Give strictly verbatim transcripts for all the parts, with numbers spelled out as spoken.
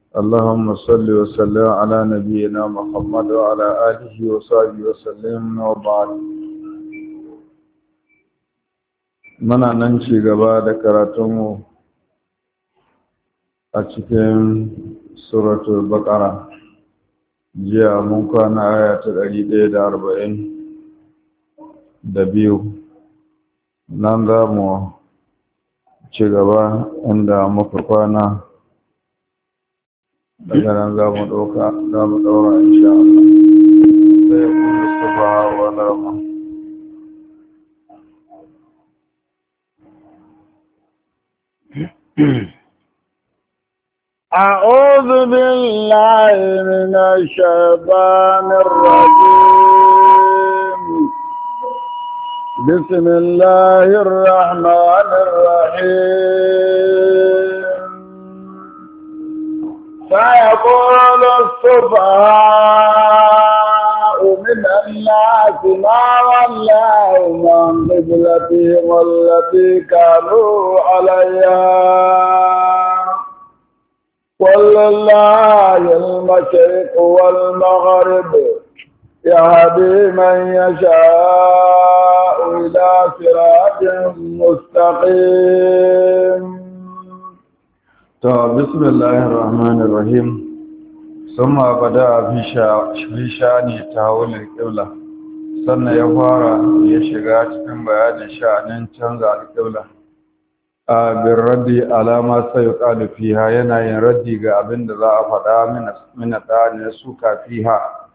اللهم صل وسلم على نبينا محمد وعلى آله وصحبه وسلم وبعد muna nan ci gaba da karatunmu a cikin suratul baqara jiya mun kwana aya ta ɗari ɗaya da arba'in da biyu nan za mu ci gaba inda muka kwana daga nan za mu ɗauka za mu ɗaura insha Allah sai kuma sufa wa rama أعوذ بالله من الشيطان الرجيم بسم الله الرحمن الرحيم فيقول السفهاء من الناس ما ولاهم عن قبلتهم التي كانوا عليها ولله المشرق والمغرب يهدي من يشاء إلى صراط مستقيم. بسم الله الرحمن الرحيم. ثم بدأ في شأن تحول القبلة sannan ya fara ya shiga cikin bayanin sha'anin canza alƙibla a bin raddi alama sai yuqalu fiha yana yin raddi ga abin da za a faɗa mina ɗani suka fiha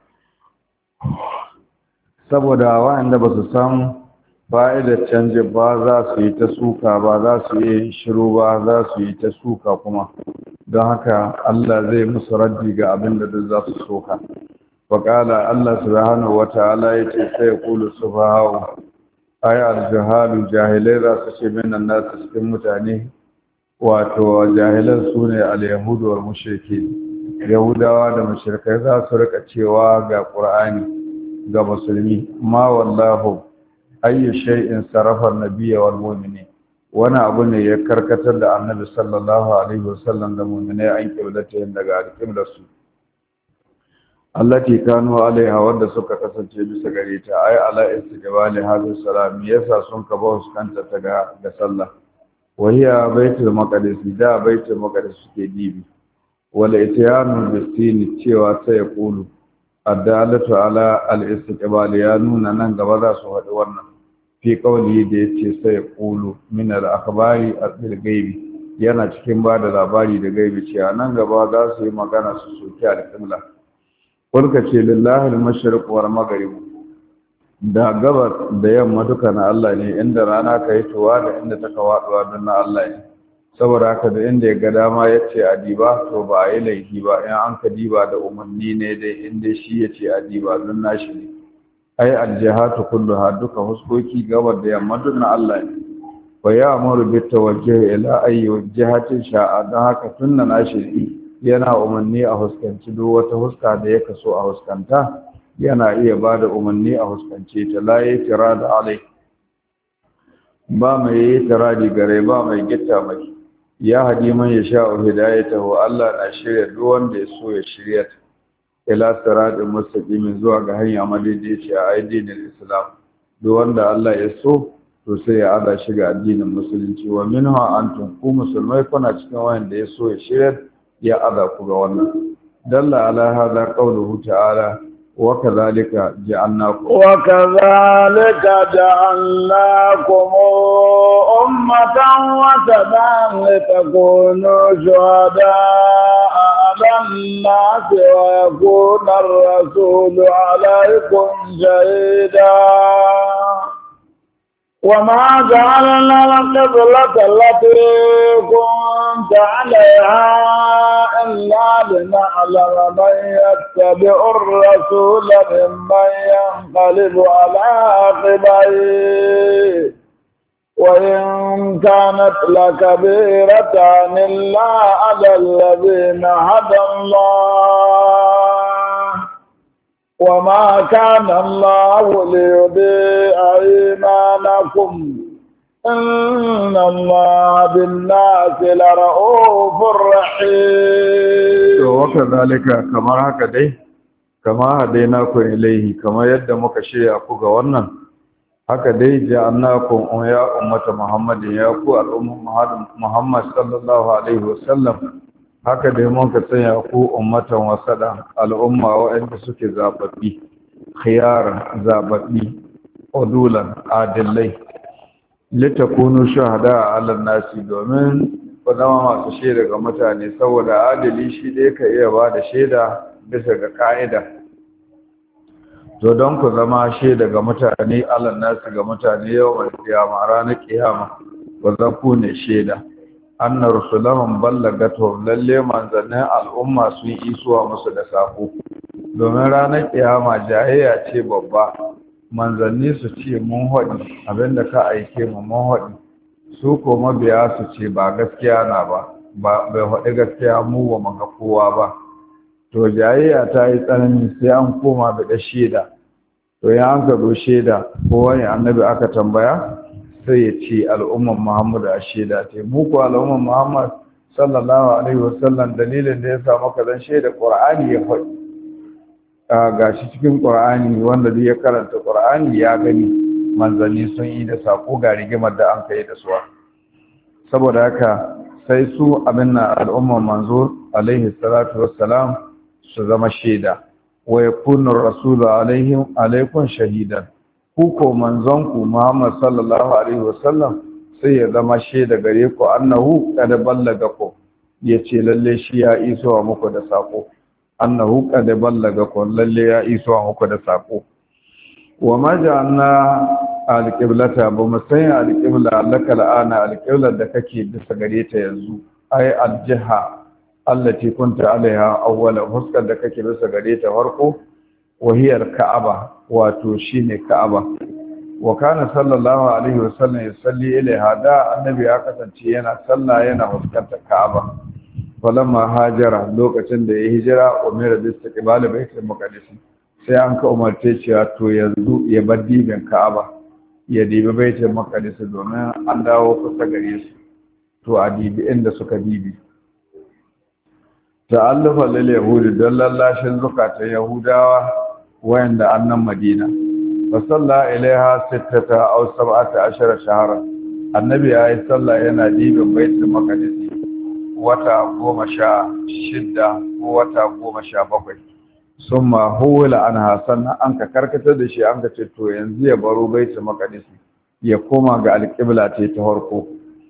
saboda waɗanda ba su san fa'idar canji ba za su yi ta suka ba za su yi shiru ba za su yi ta suka kuma don haka Allah zai musu raddi ga abin da duk za su soka faƙala Allah subhanahu wata'ala ya ce sai ya kulu subhanahu ay al-jahalu jahilai za su ce minan nasu cikin mutane wato jahilan su ne al-yahudu wal mushriki yahudawa da mushrikai za su rika cewa ga qur'ani ga musulmi ma wallahu ayyu shay'in sarafa an-nabiyya wal mu'minin wani abu ne ya karkatar da annabi sallallahu alaihi wasallam da mu'minai an kiblata daga al-qibla su allati kanu alaiha wanda suka kasance bisa gare ta ai ala istiqbali hadis salam yasa sun ka ba su kanta ta ga ga sallah wahiya baitul maqdis da baitul maqdis suke dibi wala ityanu bisini cewa sai ya kulu addalatu ala al istiqbal ya nuna nan gaba za su haɗu wannan fi qawli da yace sai ya kulu min al akhbari al gaibi yana cikin ba da labari da gaibi cewa nan gaba za su yi magana su soki al qibla kulka ce lillahi al-mashriq wal maghrib da gabar da yamma duka na Allah ne inda rana ka yi tuwa da inda ta kawaduwa don na Allah ne saboda haka da inda ya ga dama ya ce adiba to ba a yi laifi ba in an ka diba da umarni ne dai inda shi ya ce adiba don nashi ne ai aljihatu kulluha duka huskoki gabar da yamma duk na Allah ne wa ya amuru bi tawajjuh ila ayyi jihatin sha'a don haka tunna nashi ne yana umarni a huskanci duk wata huska da ya kaso a huskanta yana iya ba da umarni a huskance ta laye tira da alai ba mai yi tiradi gare ba mai gitta mai ya hadi man ya sha'u hidayatahu Allah na shirya duk wanda ya so ya shirya ta ila siratin mustaqimin zuwa ga hanya madaidaici a addinin Islam duk wanda Allah ya so to sai ya ada shi ga addinin musulunci wa minha antum ku musulmai kuna cikin wanda ya so ya shirya ya aza ku ga wannan dalla ala hada qawluhu ta'ala wa kadhalika ja'alnakum wa kadhalika ja'alnakum ummatan wasatan litakunu shuhada'a 'ala an-nasi wa yakuna ar-rasulu 'alaykum shahida وما جعلنا القبلة التي كنت عليها إلا لنعلم من يتبع الرسول ممن ينقلب على عقبيه وإن كانت لكبيرة إلا على الذين هدى الله وما كان الله ليضيع إيمانكم إن الله بالناس لرؤوف رحيم. waka zalika kamar haka dai kama hadaina ku ilaihi kamar yadda muka shirya ku ga wannan haka dai ja'alnakum ya ummata muhammadin ya ku al'umma muhammad sallallahu alaihi wasallam haka dai mun ka sanya ku ummatan wasada al'umma wa'anda suke zababbi khiyar zababbi udulan adillai litakunu shuhada ala nasi domin ku zama masu shaida ga mutane saboda adali shi dai ka iya ba da shaida bisa ga ka'ida to don ku zama shaida ga mutane ala nasi ga mutane yawan kiyama ranar kiyama ku za ku ne shaida anna rusulahum ballagatuhum lalle manzannin al'umma sun isuwa musu da sako domin ranar kiyama jayayya ce babba manzanni su ce mun haɗi abinda ka aike mu mun haɗi su ko mabiya su ce ba gaskiya na ba bai haɗi gaskiya mu ba mu ga kowa ba to jayayya ta yi tsanani sai an koma da shaida to ya an ka zo shaida ko wani annabi aka tambaya sai ya ce al'umman muhammadu a shaida ce mu ko al'umman muhammad sallallahu alaihi wasallam dalilin da ya sa maka zan shaida qur'ani ya faɗi ga shi cikin ƙur'ani wanda duk ya karanta ƙur'ani ya gani manzanni sun yi da sako ga rigimar da an kai da suwa saboda haka sai su abin na al'ummar manzo alaihi salatu wassalam su zama shaida wa yakunu rasulu alaihim alaikum shahidan ku ko manzon ku Muhammad sallallahu alaihi wasallam sai ya zama shaida gare ku annahu qad ballagakum yace lalle shi ya iso muku da sako annahu qad ballagakum lalle ya iso muku da sako wa ma ja'alna alqiblata ba musayya alqibla laka al'ana alqibla da kake bisa gare ta yanzu ai aljiha allati kunta alaiha awwala huskar da kake bisa gare ta farko wahiyar ka'aba wato shine ka'aba wa kana sallallahu alaihi wasallam yusalli ilaiha da annabi ya kasance yana sallah yana huskantar ka'aba falamma hajara lokacin da ya hijira umira bi istiqbal baitul maqdis sai an ka umarce cewa to yanzu ya bar dibin ka'aba ya dibi baitul maqdis domin an dawo kusa gare su to a dibi inda suka dibi ta'allufa lil yahudi dan lallashin zukatan yahudawa wayanda annan madina fa salla ilaiha sittata aw sab'ata ashara shahra annabi ya yi sallah yana dibin baitul maqdis wata goma sha shidda ko wata goma sha bakwai sun ma huwila an hasan an ka karkatar da shi an ka ce to yanzu ya baro baitul maqdis ya koma ga alƙibla ce ta farko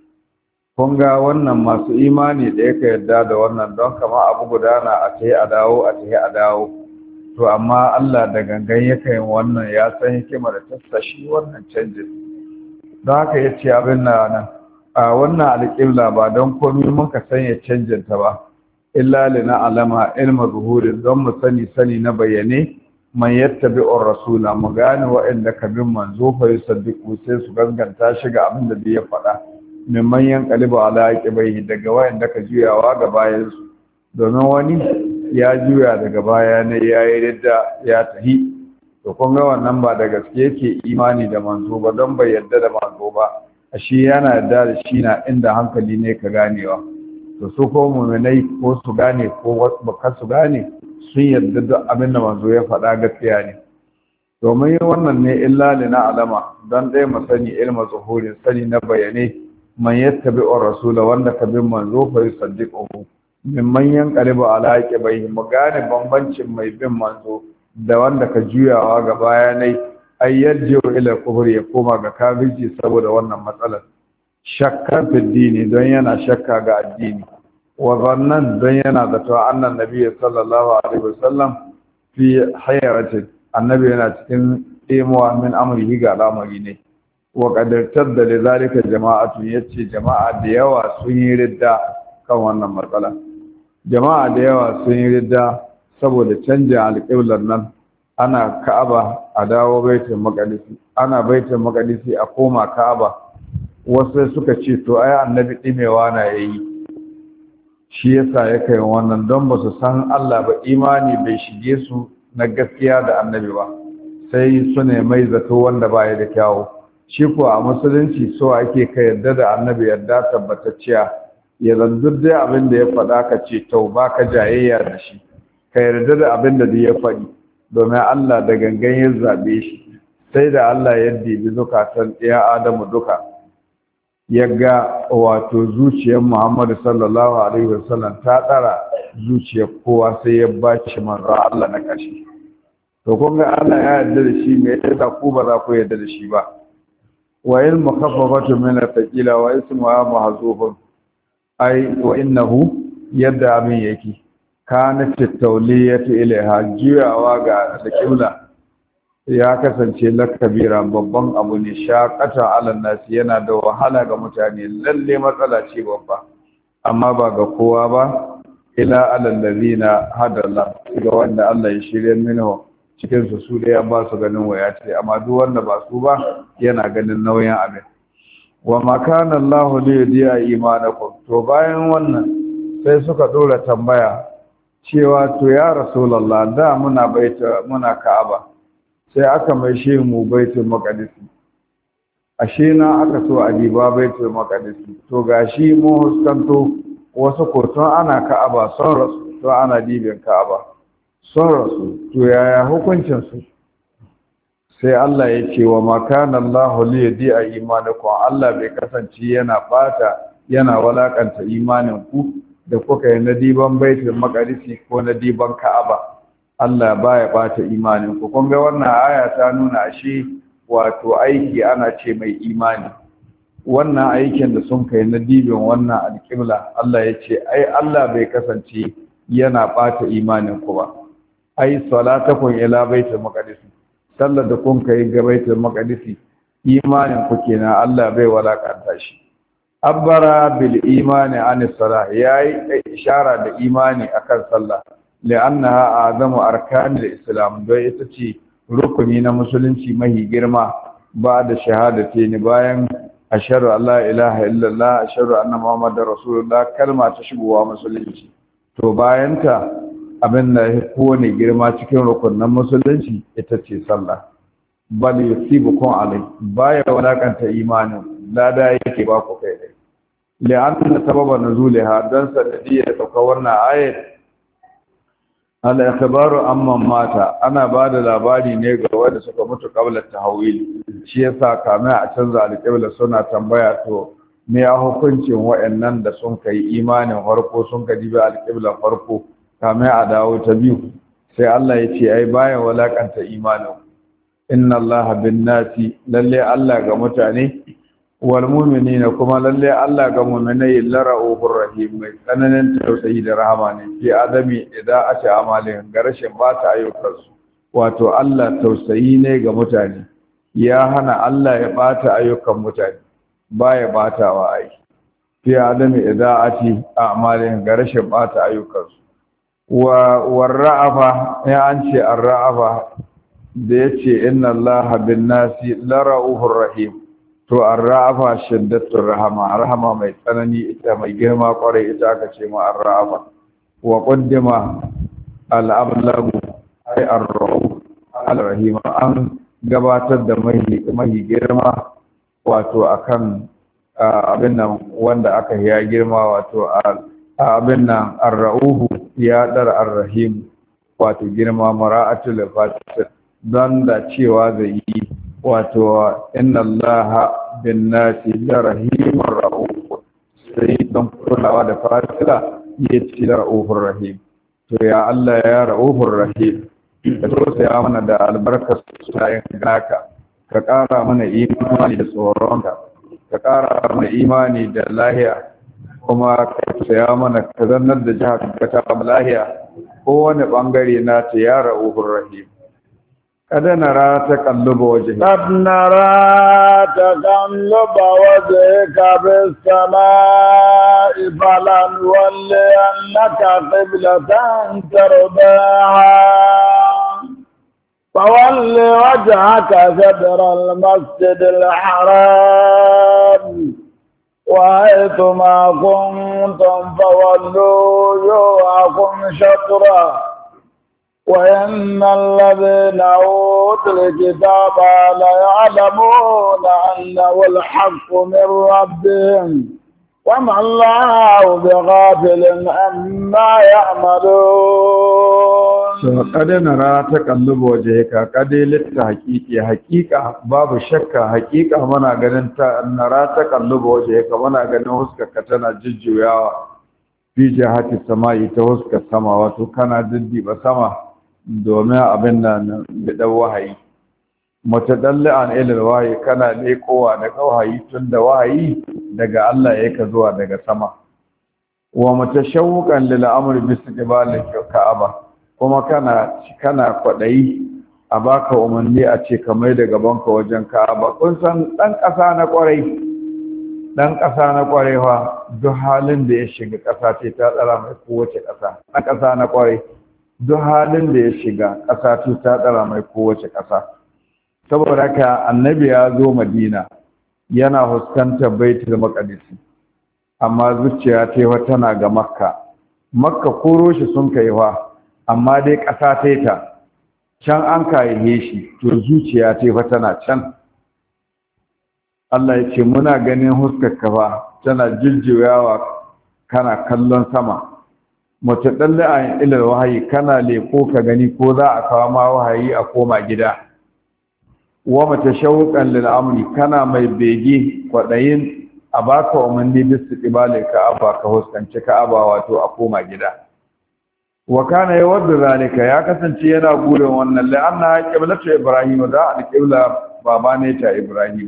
kun ga wannan masu imani da yake yarda da wannan don kama abu gudana a tahi a dawo a tahi a dawo to amma Allah da gangan yake yin wannan ya san hikima da tasashi wannan canjin don haka ya ce abin nan a wannan alƙibla ba don komai muka sanya canjin ta ba illa lina alama ilma zuhurin don mu sani sani na bayyane man yattabi'ur rasula mu gane wa'anda ka bin manzo fa yusaddiqu sai su ganganta shi ga abin da bai faɗa min manyan qalibu ala aqibai daga wa'anda ka juyawa ga bayan su domin wani ya juya daga baya ne yayi ridda ya tahi to kun ga wannan ba da gaske yake imani da manzo ba don bai yarda da manzo ba shi yana yarda da shi na inda hankali ne ka ganewa to su ko mu'minai ko su gane ko ba su gane sun yarda da abin da manzo ya faɗa gaskiya ne domin yin wannan ne illa lina alama don ɗaya mu sani ilma zuhurin sani na bayane man yattabi'ur rasula wanda ka bin manzo fa yusaddiquhu min man yanqalibu ala aqibihi mu gane bambancin mai bin manzo da wanda ka juyawa ga bayanai ayyarjiu ila kufri ya koma ga kafirci saboda wannan matsalar shakkan fiddini don yana shakka ga addini wa zannan don yana zato annan nabi sallallahu alaihi wasallam fi hayratin annabi yana cikin imuwa min amrihi ga al'amari ne wa qadartar da lidalika jama'atu yace jama'a da yawa sun yi ridda kan wannan matsala jama'a da yawa sun yi ridda saboda canjin alƙiblar nan ana ka'aba a dawo baitul maqdis ana baitul maqdis a koma ka'aba wasu suka ce to ai annabi dimewa na yayi shi yasa ya kai wannan don ba su san Allah ba imani bai shige su na gaskiya da annabi ba sai su ne mai zato wanda baya da kyawu shi ko a musulunci so ake ka yarda da annabi yarda tabbatacciya ya zanzu dai abin da ya faɗa ka ce to ba ka jayayya da shi ka yarda da abin da ya faɗi domin Allah da gangan ya zabe shi sai da Allah ya dibi zukatan ɗaya Adamu duka ya ga wato zuciyar Muhammadu sallallahu alaihi wasallam ta tsara zuciyar kowa sai ya ba shi manzo Allah na ƙarshe to kun ga Allah ya yarda da shi me yasa ku ba za ku yarda da shi ba wa in mukhaffafatu min al-thaqila wa ismuha mahzufun ai wa innahu yadda amin yake kanat at-tawliyatu ilaiha jiyawa ga al-qibla ya kasance lakabira babban abu ne shaqata ala nasi yana da wahala ga mutane lalle matsala ce babba amma ba ga kowa ba ila alal ladina hadalla ga wanda Allah ya shirye minhu cikin su su da ya ba su ganin waya ce amma duk wanda ba su ba yana ganin nauyin abin wa ma kana Allah li yudiya imanakum to bayan wannan sai suka dora tambaya cewa to ya rasulullah da muna baita muna ka'aba sai aka mai shi mu baitul maqdis ashe na aka so a diba baitul maqdis to gashi mu huskanto wasu koton ana ka'aba son rasu to ana dibin ka'aba son rasu to yaya hukuncin su sai Allah ya ce wa makana Allah li yadi'a imanakum Allah bai kasance yana bata yana walakanta imanin ku da kuka yi na diban baitul maqdis ko na diban ka'aba Allah baya bata imanin ku kun ga wannan aya ta nuna ashe wato aiki ana ce mai imani wannan aikin da sun kai na dibin wannan alƙibla Allah ya ce ai Allah bai kasance yana bata imanin ku ba ai salatakum ila baitul maqdis sallar da kun kai ga baitul maqdis imanin ku kenan Allah bai walakanta shi abbara bil imani an salah yayi ishara da imani akan sallah li'annaha azamu arkanil islam dai ita ce rukuni na musulunci mahi girma ba da shahadatayn bayan ashhadu an la ilaha illallah ashhadu anna muhammadar rasulullah kalma ta shigowa musulunci to bayan ta abin da ya kowane girma cikin rukunan musulunci ita ce sallah bal yusibukum alai baya wadakanta imanin lada yake ba ku kai dai li'anna sababa nuzuliha dan sanadiyya sauka wannan ayat al ikhbaru amma mata ana bada labari ne ga wanda suka mutu qabla tahwil shi yasa kamar a canza alƙibla suna tambaya to me ya hukuncin waɗannan da sun kai imanin farko sun ka dibi alƙibla farko kamar a dawo ta biyu sai Allah ya ce ai baya walakanta imanin inna Allah bin nasi lalle Allah ga mutane wal mu'minina kuma lalle Allah ga mu'minai lara'ufur rahim mai tsananin tausayi da rahama ne fi adami idan ace amalin ga rashin bata ayyukansu wato Allah tausayi ne ga mutane ya hana Allah ya bata ayyukan mutane baya batawa ai fi adami idan ace amalin ga rashin bata ayyukansu wa warra'afa ya an ce arra'afa da yace inna allaha bin nasi lara'ufur rahim to arra'afa shiddatur rahama rahama mai tsanani ita mai girma kwarai ita aka ce ma arra'afa wa qaddima al-ablagu ay ar-rauf al-rahim an gabatar da mai mai girma wato akan abin nan wanda aka ya girma wato abin nan ar-ra'uhu ya dar ar-rahim wato girma mara'atul fatir dan da cewa zai yi wato inna allaha bin nasi la rahimur ra'uf sai dan kulawa da fatila yace da ra'ufur rahim to ya Allah ya ra'ufur rahim ka so sai mana da albarkar sunayen gaka ka kara mana imani da tsoronka ka kara mana imani da lahiya kuma ka saya mana ka zannar da jihar ka ta lahiya kowane bangare na ta ya ra'ufur rahim kada nara ta kalluba waje قد نرى تقلب وجهك في السماء فلنولينك قبلة ترضاها فول وجهك شطر المسجد الحرام وحيث ما كنتم فولوا وجوهكم شطرا وإن الذين أوتوا الكتاب ليعلمون أنه الحق من ربهم وما الله بغافل عما يعملون. قد نرى تقلب وجهك قد للتحقيق حقيقة باب شك حقيقة منا غنين نرى تقلب وجهك منا غنين huskaka tana jujjuyawa fi jihati samai ta huskar sama wato kana diddiba sama domin abin nan da wahayi mutadalli'an ilal wahayi kana lekowa da wahayi tunda wahayi daga Allah yake zuwa daga sama wa mutashawwiqan lil amri bi istiqbal ka'aba kuma kana kana kwadayi a baka umarni a ce kamar da gabanka wajen ka'aba kun san dan kasa na kwarai dan kasa na kwarai fa duk halin da ya shiga kasa ce ta tsara mai kowace kasa dan kasa na kwarai duk halin da ya shiga kasa ce ta tsara mai kowace kasa saboda haka annabi ya zo madina yana fuskantar baitul maqdis amma zuciya ta yi tana ga makka makka koro shi sun kai wa amma dai ƙasa ta ta can an kayaye shi to zuciya ta yi tana can Allah ya ce muna ganin huskar kafa tana jujjuyawa kana kallon sama mutadalli'an ilal wahayi kana leko ka gani ko za a kawo ma wahayi a koma gida wa matashawqan lil amri kana mai bege kwadayin a baka umarni bisu qibali ka'aba ka huskanci ka'aba wato a koma gida wa kana yawaddu zalika ya kasance yana gurin wannan la anna qiblatu ibrahim da al-qibla baba ne ta ibrahim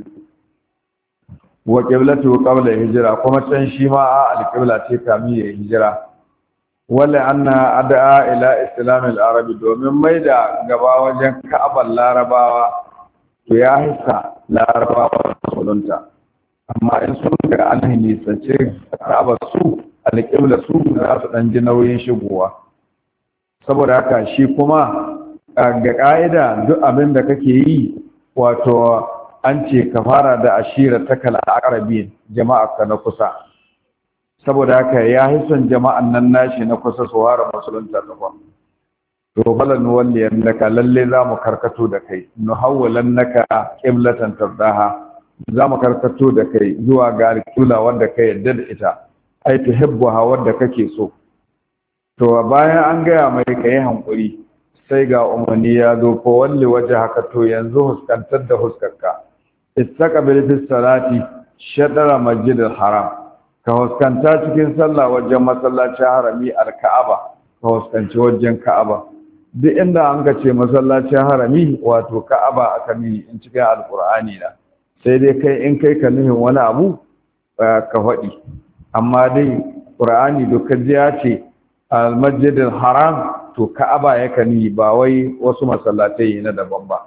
wa qiblatu qabla hijra kuma can shi ma al-qibla ce ta mi hijira wala anna ad'a ila islam al-arabi domin maida gaba wajen ka'abar larabawa to ya hisa larabawa musulunta amma in sun ga an nisace ka'aba su alƙibla su za su ɗan ji nauyin shigowa saboda haka shi kuma ga ƙa'ida duk abin da kake yi wato an ce ka fara da ashira ta kala aqrabin jama'a ka na kusa saboda haka ya hison jama'an nan nashi na kusa su fara musulunta ta kwa to balan walli annaka lalle za mu karkato da kai nuhawwalannaka qiblatan tardaha za mu karkato da kai zuwa ga alƙibla wanda ka yarda da ita ai tuhibbuha wanda kake so to bayan an gaya mai kai hankuri sai ga umarni ya zo ko walli waje haka to yanzu huskantar da huskarka istaqbil fi salati shadara masjidil haram ka huskanta cikin sallah wajen masallacin harami alka'aba ka huskanci wajen ka'aba duk inda an ga ce masallacin harami wato ka'aba aka ni in cikin alqur'ani na sai dai kai in kai ka nuhin wani abu ka faɗi amma dai qur'ani dokar ya ce al-masjidil haram to ka'aba yake ni ba wai wasu masallatai na daban ba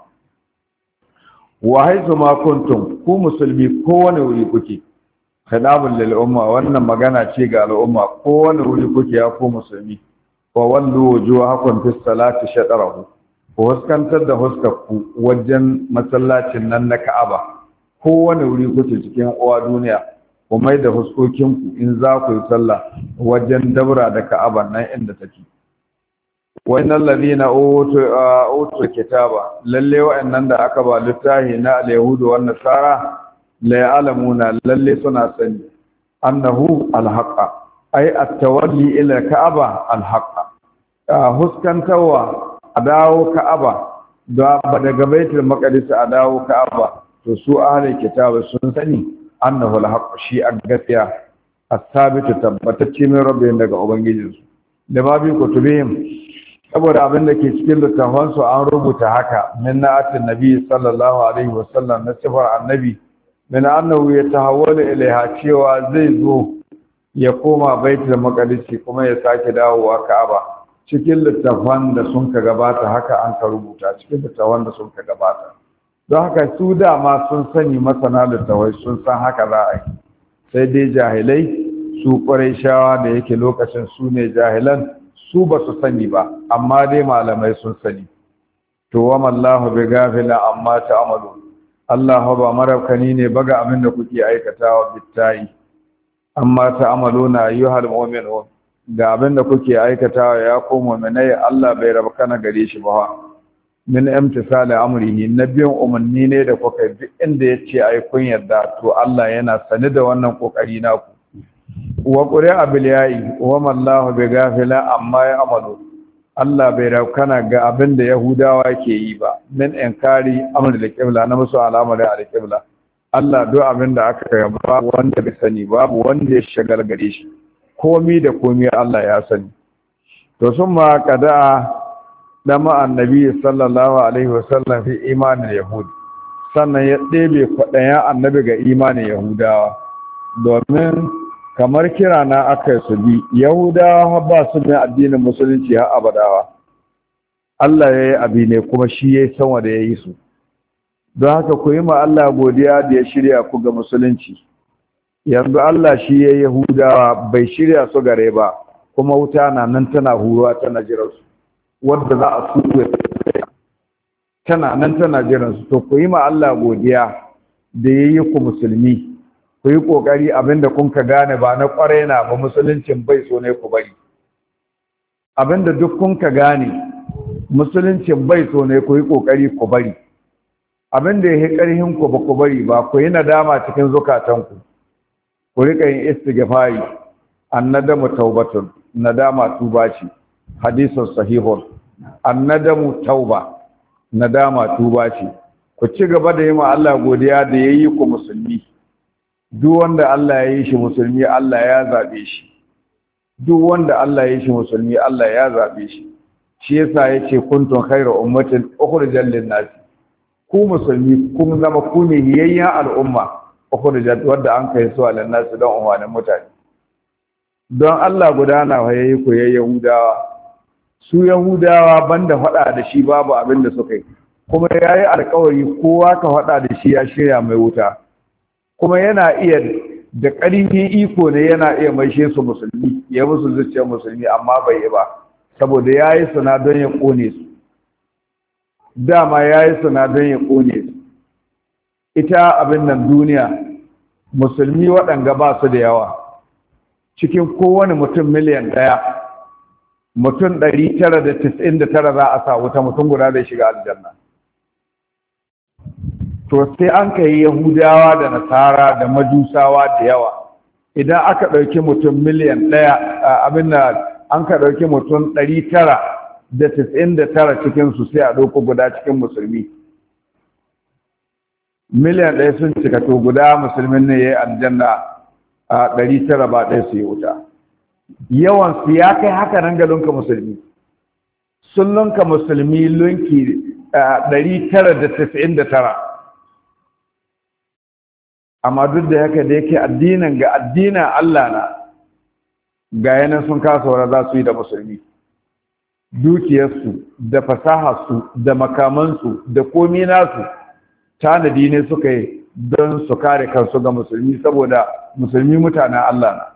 wa haizu ma kuntum ku musulmi kowane wuri kuke khidabul lil umma wannan magana ce ga al'umma kowane wuri kuke ya ku musulmi wa wallu wujuhakum fis salati shatarahu ku huskantar da huskarku wajen masallacin nan na ka'aba kowane wuri kuke cikin uwa duniya ku mai da huskokinku in za ku yi sallah wajen dabra da ka'aba nan inda take wa'annan ladina utu utu kitaba lalle wa'annan da aka ba littahi na al-yahudu wan nasara la ya'lamuna lalle suna sani annahu al-haqqa ay at-tawalli ila ka'aba al-haqqa huskantawa a dawo ka'aba da daga baitul maqdis a dawo ka'aba to su ahli kitaba sun sani annahu al-haqq shi al-gaskiya as-sabitu tabbatacce min rabbihim daga ubangijinsu da babu kutubihim saboda abin da ke cikin littafansu an rubuta haka min na'atin nabi sallallahu alaihi wasallam na sifar annabi min annahu yatahawwalu ilaiha cewa zai zo ya koma baitul maqdis kuma ya sake dawowa ka'aba cikin littafan da sun ka gabata haka an ka rubuta cikin littafan da sun ka gabata don haka su dama sun sani masana littafai sun san haka za a yi sai dai jahilai su ƙwarai shawa da yake lokacin su ne jahilan su ba su sani ba amma dai malamai sun sani to wa mallahu bi ghafila amma ta'malu Allah ba marabkani ne baga abin da kuke aikatawa bittayi amma ta'maluna ayyuhal mu'minun ga abin da kuke aikatawa ya ku mu'minai Allah bai rabkana gare shi ba min imtisali amrihi nabiyin umanni ne da kuka duk inda yace ai kun yarda to Allah yana sani da wannan kokari naku wa qur'a bil ya'i wa mallahu bi ghafila amma ya'malu Allah bai raukana ga abin da Yahudawa ke yi ba min inkari amr da qibla na musu alama da al-qibla Allah duk abin da aka yi ba wanda bai sani babu wanda ya shagal gare shi komi da komi Allah ya sani to sun ma kada dama annabi sallallahu alaihi wasallam fi imanin yahud sannan ya ɗebe kwaɗayen annabi ga imanin yahudawa domin kamar kira na aka su bi yahudawa ba su bin addinin musulunci har abadawa Allah ya yi abi ne kuma shi ya yi sanwa da ya yi su don haka ku yi ma Allah godiya da ya shirya ku ga musulunci yanzu Allah shi ya yi yahudawa bai shirya su gare ba kuma wuta na nan tana huruwa tana jiransu wadda za a suwe tana nan tana jiransu to ku yi ma Allah godiya da ya yi ku musulmi ku yi ƙoƙari abinda kun ka gane ba na ƙwarai na ba musuluncin bai so ne ku bari abinda duk kun ka gane musuluncin bai so ne ku yi ƙoƙari ku bari abinda ya yi ƙarhin ku ba ku bari ba ku yi nadama cikin zukatanku ku riƙa yin istighfari annadamu taubatun nadama tuba ce hadisun sahihun annadamu tauba nadama tuba ce ku ci gaba da yi ma Allah godiya da ya yi ku musulmi duk wanda Allah ya yi shi musulmi Allah ya zaɓe shi duk wanda Allah ya yi shi musulmi Allah ya zaɓe shi shi yasa yace kuntum khayra ummatin ukhrijat lin-nas ku musulmi kun zama ku ne yayyan al'umma ukhrijat wanda an kai su lin-nas don umarnin mutane don Allah gudana wa yayi ku yayyan Yahudawa su Yahudawa banda faɗa da shi babu abin da suka yi kuma yayi alƙawari kowa ka faɗa da shi ya shirya mai wuta kuma yana iya da ƙarfin iko ne yana iya maishe su musulmi ya musu zuciyar musulmi amma bai yi ba saboda ya yi suna don ya ƙone su dama ya yi suna don ya ƙone su ita abin nan duniya musulmi waɗanga ba su da yawa cikin kowane mutum miliyan ɗaya mutum ɗari tara da tis'in da tara za a sa wuta mutum guda da shiga aljanna to sai an ka yi yahudawa da nasara da majusawa da yawa idan aka ɗauki mutum miliyan ɗaya abin da an ka ɗauki mutum ɗari tara da tis'in da tara cikinsu sai a ɗauko guda cikin musulmi miliyan ɗaya sun cika to guda musulmin ne ya yi aljanna a ɗari tara ba ɗaya su yi wuta yawan su ya kai haka nan ga lunka musulmi sun lunka musulmi lunki ɗari tara da tis'in da tara amma duk da haka da yake addinin ga addinin Allah na ga yanan sun kasa wara za su yi da musulmi dukiyarsu da fasaharsu da makamansu da komi nasu tanadi ne suka yi don su kare kansu ga musulmi saboda musulmi mutanen Allah na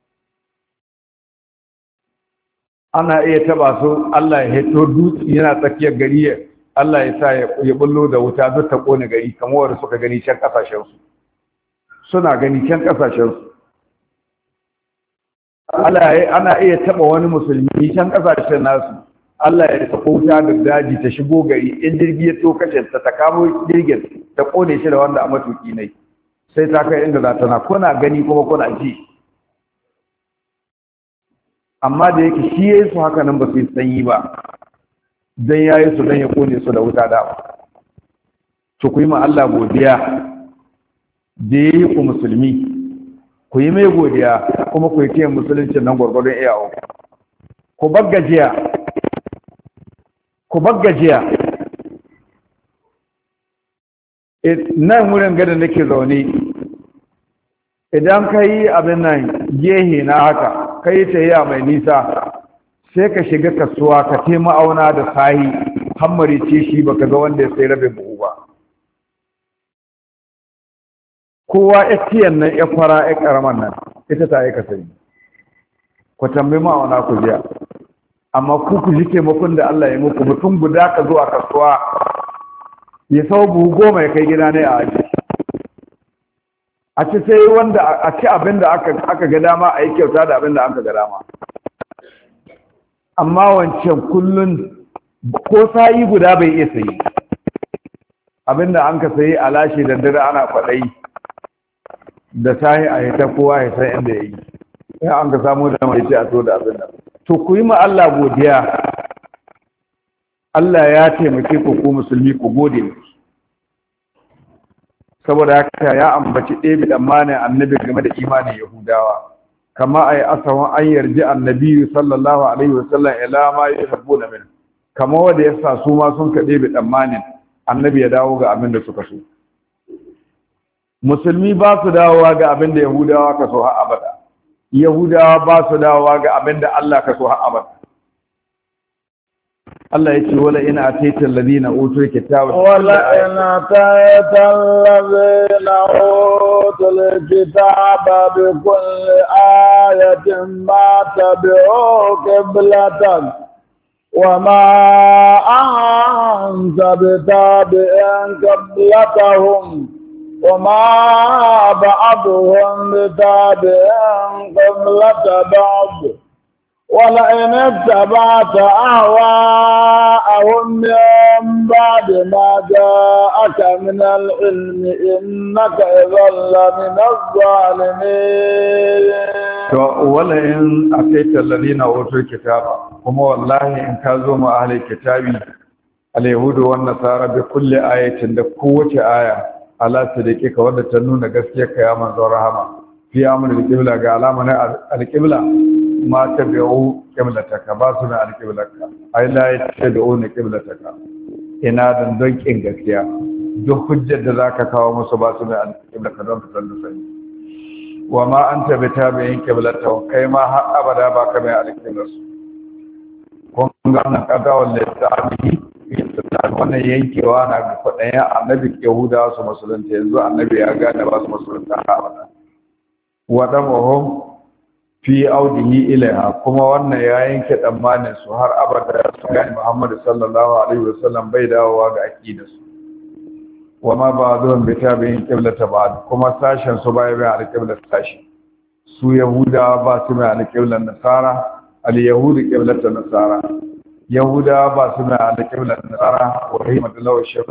ana iya taba su Allah ya hito dutse yana tsakiyar gari Allah ya sa ya bullo da wuta duk ta kone gari kamar wanda suka gani can kasashensu suna gani can kasashensu ana iya taba wani musulmi can kasashen nasu Allah ya tafi wuta da daji ta shigo gari in jirgi ya to kashe ta ta kamo jirgin ta kone shi da wanda a matuki ne sai ta kai inda za ta na kuna gani kuma kuna ji amma da yake shi yayi su haka nan ba su yi sanyi ba dan yayi su dan ya kone su da wuta da to ku yi ma Allah godiya da ya yi ku musulmi ku yi mai godiya kuma ku yi kiyan musuluncin nan gwargwadon iyawo ku baggajiya ku baggajiya nan wurin gada nake zaune idan ka yi abin nan gehe na haka ka yi tahiya mai nisa sai ka shiga kasuwa ka tema auna da sahi hammari ce shi baka ga wanda ya sai rabin buhu ba kowa etiyan nan ya fara ya karaman nan ita ta yi kasari ku tambayi ma'auna ku jiya amma ku ku ji taimakon da Allah ya muku mutum guda ka zuwa kasuwa ya sau buhu goma ya kai gida ne a aji a ci sai wanda a ci abin da aka ga dama a yi kyauta da abin da aka ga dama amma wancan kullun ko sa'i guda bai iya sayi abin da an ka sayi a lashe da dare ana kwaɗayi da sahi a yi ta kowa ya san inda ya yi ya an ka samu da mai ce a to da abin nan to ku yi ma Allah godiya Allah ya taimake ku ku musulmi ku gode saboda haka ya ambaci ɗebe tsammanin annabi game da imanin yahudawa kama ai asawan an yarji annabi sallallahu alaihi wasallam ila ma yuhibbuna min kama wanda yasa su ma sun ka ɗebe tsammanin annabi ya dawo ga abin da suka so musulmi ba su dawowa ga abin da yahudawa ka so har abada yahudawa ba su dawowa ga abin da Allah ka so har abada Allah ya ce wala ina ataita alladhina utul kitaba wala ina ataita alladhina utul kitaba bi kulli ayatin ma tabi'u qiblatan wa ma anta bitabi'in qiblatahum wa ma ba'duhum bitabi'in qiblata ba'd ولئن اتبعت أهواءهم من بعد ما جاءك من العلم إنك إذا لمن الظالمين. ولئن أتيت الذين أوتوا الكتاب هم والله إن كانوا مع أهل الكتاب اليهود والنصارى بكل آية لقوة آية على صديقك ودتنون قسيك يا من ذرهما في أمر القبلة قال من القبلة ma tabi'u qiblataka ba su na alqiblataka ai la yatad'una qiblataka ina dan don kin gaskiya duk hujjar da zaka kawo musu ba su na alqiblataka don ka san sani wa ma anta bitabi'in qiblatahu kai ma har abada ba ka mai alqiblasu kun ga nan kada wallahi ta'ali wannan yankewa na ga kudaya annabi yahuda su musulunta yanzu annabi ya gane ba su musulunta abada wa damuhum fi audihi ilaiha kuma wannan ya yanke tsammanin su har abada su gani Muhammad sallallahu alaihi wasallam bai dawowa ga aqidarsu wa ma ba'dhum bi tabi'in qiblata ba'd kuma sashen su bai bai alqiblat sashi su yahuda ba su mai alqiblan nasara al-yahudi qiblatan nasara yahuda ba su mai alqiblan nasara wa rahimatullahi shaykh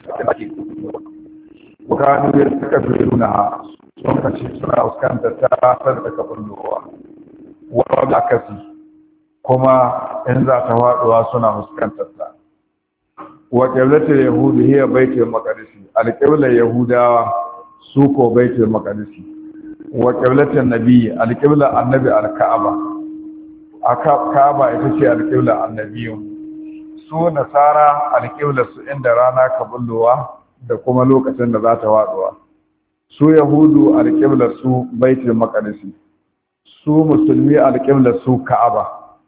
wa kanu yastakbiruna sun kace suna fuskantar ta sadaka kulluwa wadda akasi kuma in za ta faduwa suna fuskantar ta wa qiblatul yahudi hiya baitul maqdis al-qibla yahudawa su ko baitul maqdis wa qiblatul nabiy al-qibla annabi al-ka'aba aka ka'aba ita ce al-qibla annabiyu su nasara al-qibla su inda rana ka bullowa da kuma lokacin da za ta faduwa su yahudu alƙiblar su baitul maqdis su musulmi alƙiblar su ka'aba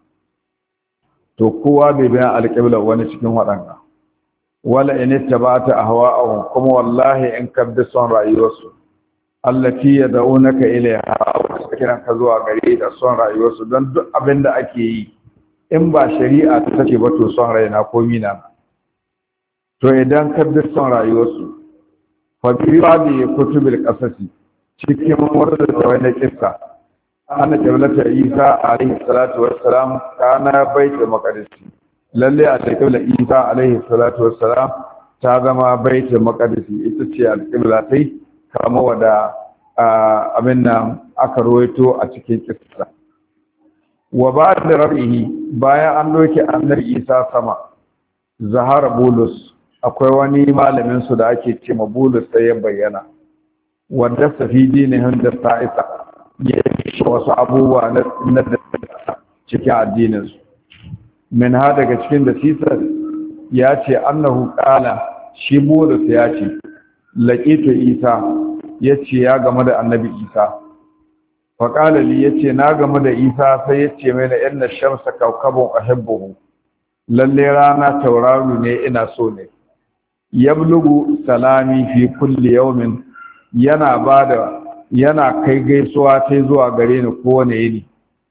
to kowa bai bayan alƙiblar wani cikin waɗanda wala in ittaba'ta ahwa'ahum kuma wallahi in ka bi son rayuwarsu allati yad'unaka ilayha kiran ka zuwa gare da son rayuwarsu don duk abin da ake yi in ba shari'a ta take ba to son raina ko mina to idan ka bi son rayuwarsu fabi babi kutubil qasasi cikin wanda da wani kissa ana qiblata Isa alaihi salatu wassalam kana baitul maqdis lalle a qibla Isa alaihi salatu wassalam ta zama baitul maqdis ita ce al-qiblatai kama wada abin nan aka rawaito a cikin kissa wa ba'da rabihi bayan an doke annabi Isa sama zahara bulus akwai wani malamin su da ake ce mabulus sai ya bayyana wanda safi dinin da sa'isa ya yi wasu abubuwa na cikin addinin su min ha daga cikin da sisar ya ce annahu qala shi bulus ya ce laqitu isa ya ce ya game da annabi isa fa qala li ya ce na game da isa sai ya ce mai na inna shamsa kawkabun ahibbuhu lalle rana tauraro ne ina so ne yablugu salami fi kulli yawmin yana bada yana kai gaisuwa ta zuwa gare ni kowane yini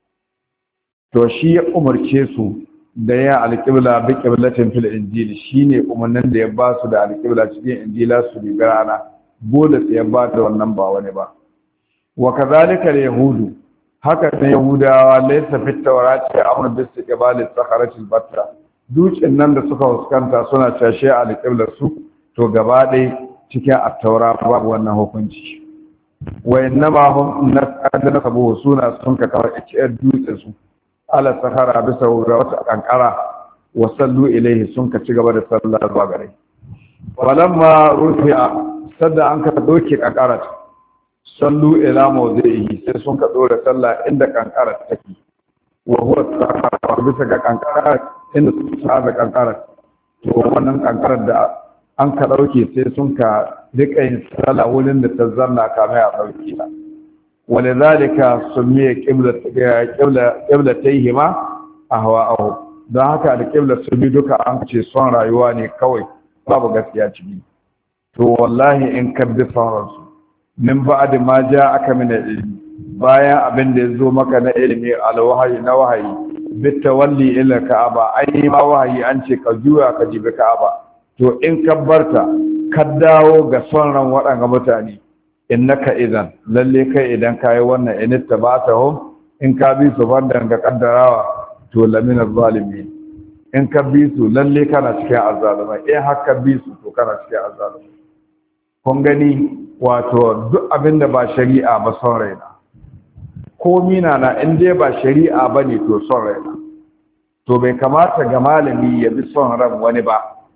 to shi ya umarce su da ya alqibla bi qiblatin fil injil shine umarnin da ya ba su da alqibla cikin injila su bi rana dole sai ya ba da wannan ba wani ba wa kadhalika al-yahudu haka ne yahudawa laysa fit tawrati amr bis iqbal as-sakharati al-batta dutsen nan da suka fuskanta suna cashe a alƙiblar su to gaba ɗaya cikin attaura babu wannan hukunci wa innama hum nasqadna sabu suna sun ka kawo iciyar dutsen su ala sahara bisa ga wata kankara wa sallu ilaihi sun ka ci gaba da sallar zuwa gare walamma rufi'a sadda an ka doke kankara sallu ila mawdihi sai sun ka dora sallah inda kankara take wa huwa sahara bisa ga kankara inda su da kankara to wannan kankarar da an ka dauke sai sun ka rika yin sallah wurin da ta zanna kamar a dauke ta walidhalika sumiya qiblat qibla qiblatayhima ahwa'ahu don haka da qibla su bi duka an ce son rayuwa ne kawai babu gaskiya ciki to wallahi in ka bi sauransu min ba'd ma ja'aka min ilmi bayan abin da yazo maka na ilimi alwahayi na wahayi bitawalli ila ka'aba ai ma wahayi an ce ka juya ka jibi ka'aba to in ka barta ka dawo ga son ran waɗanga mutane innaka idan lalle kai idan kai wannan in tabatahum in ka bi su bandan ga kaddarawa to lamina zalimin in ka bi su lalle kana cikin azzalumai in haka bi su to kana cikin azzalumai kun gani wato duk abinda ba shari'a ba son raina ko mina na in dai ba shari'a bane to son raina to bai kamata ga malami ya bi son ran wani ba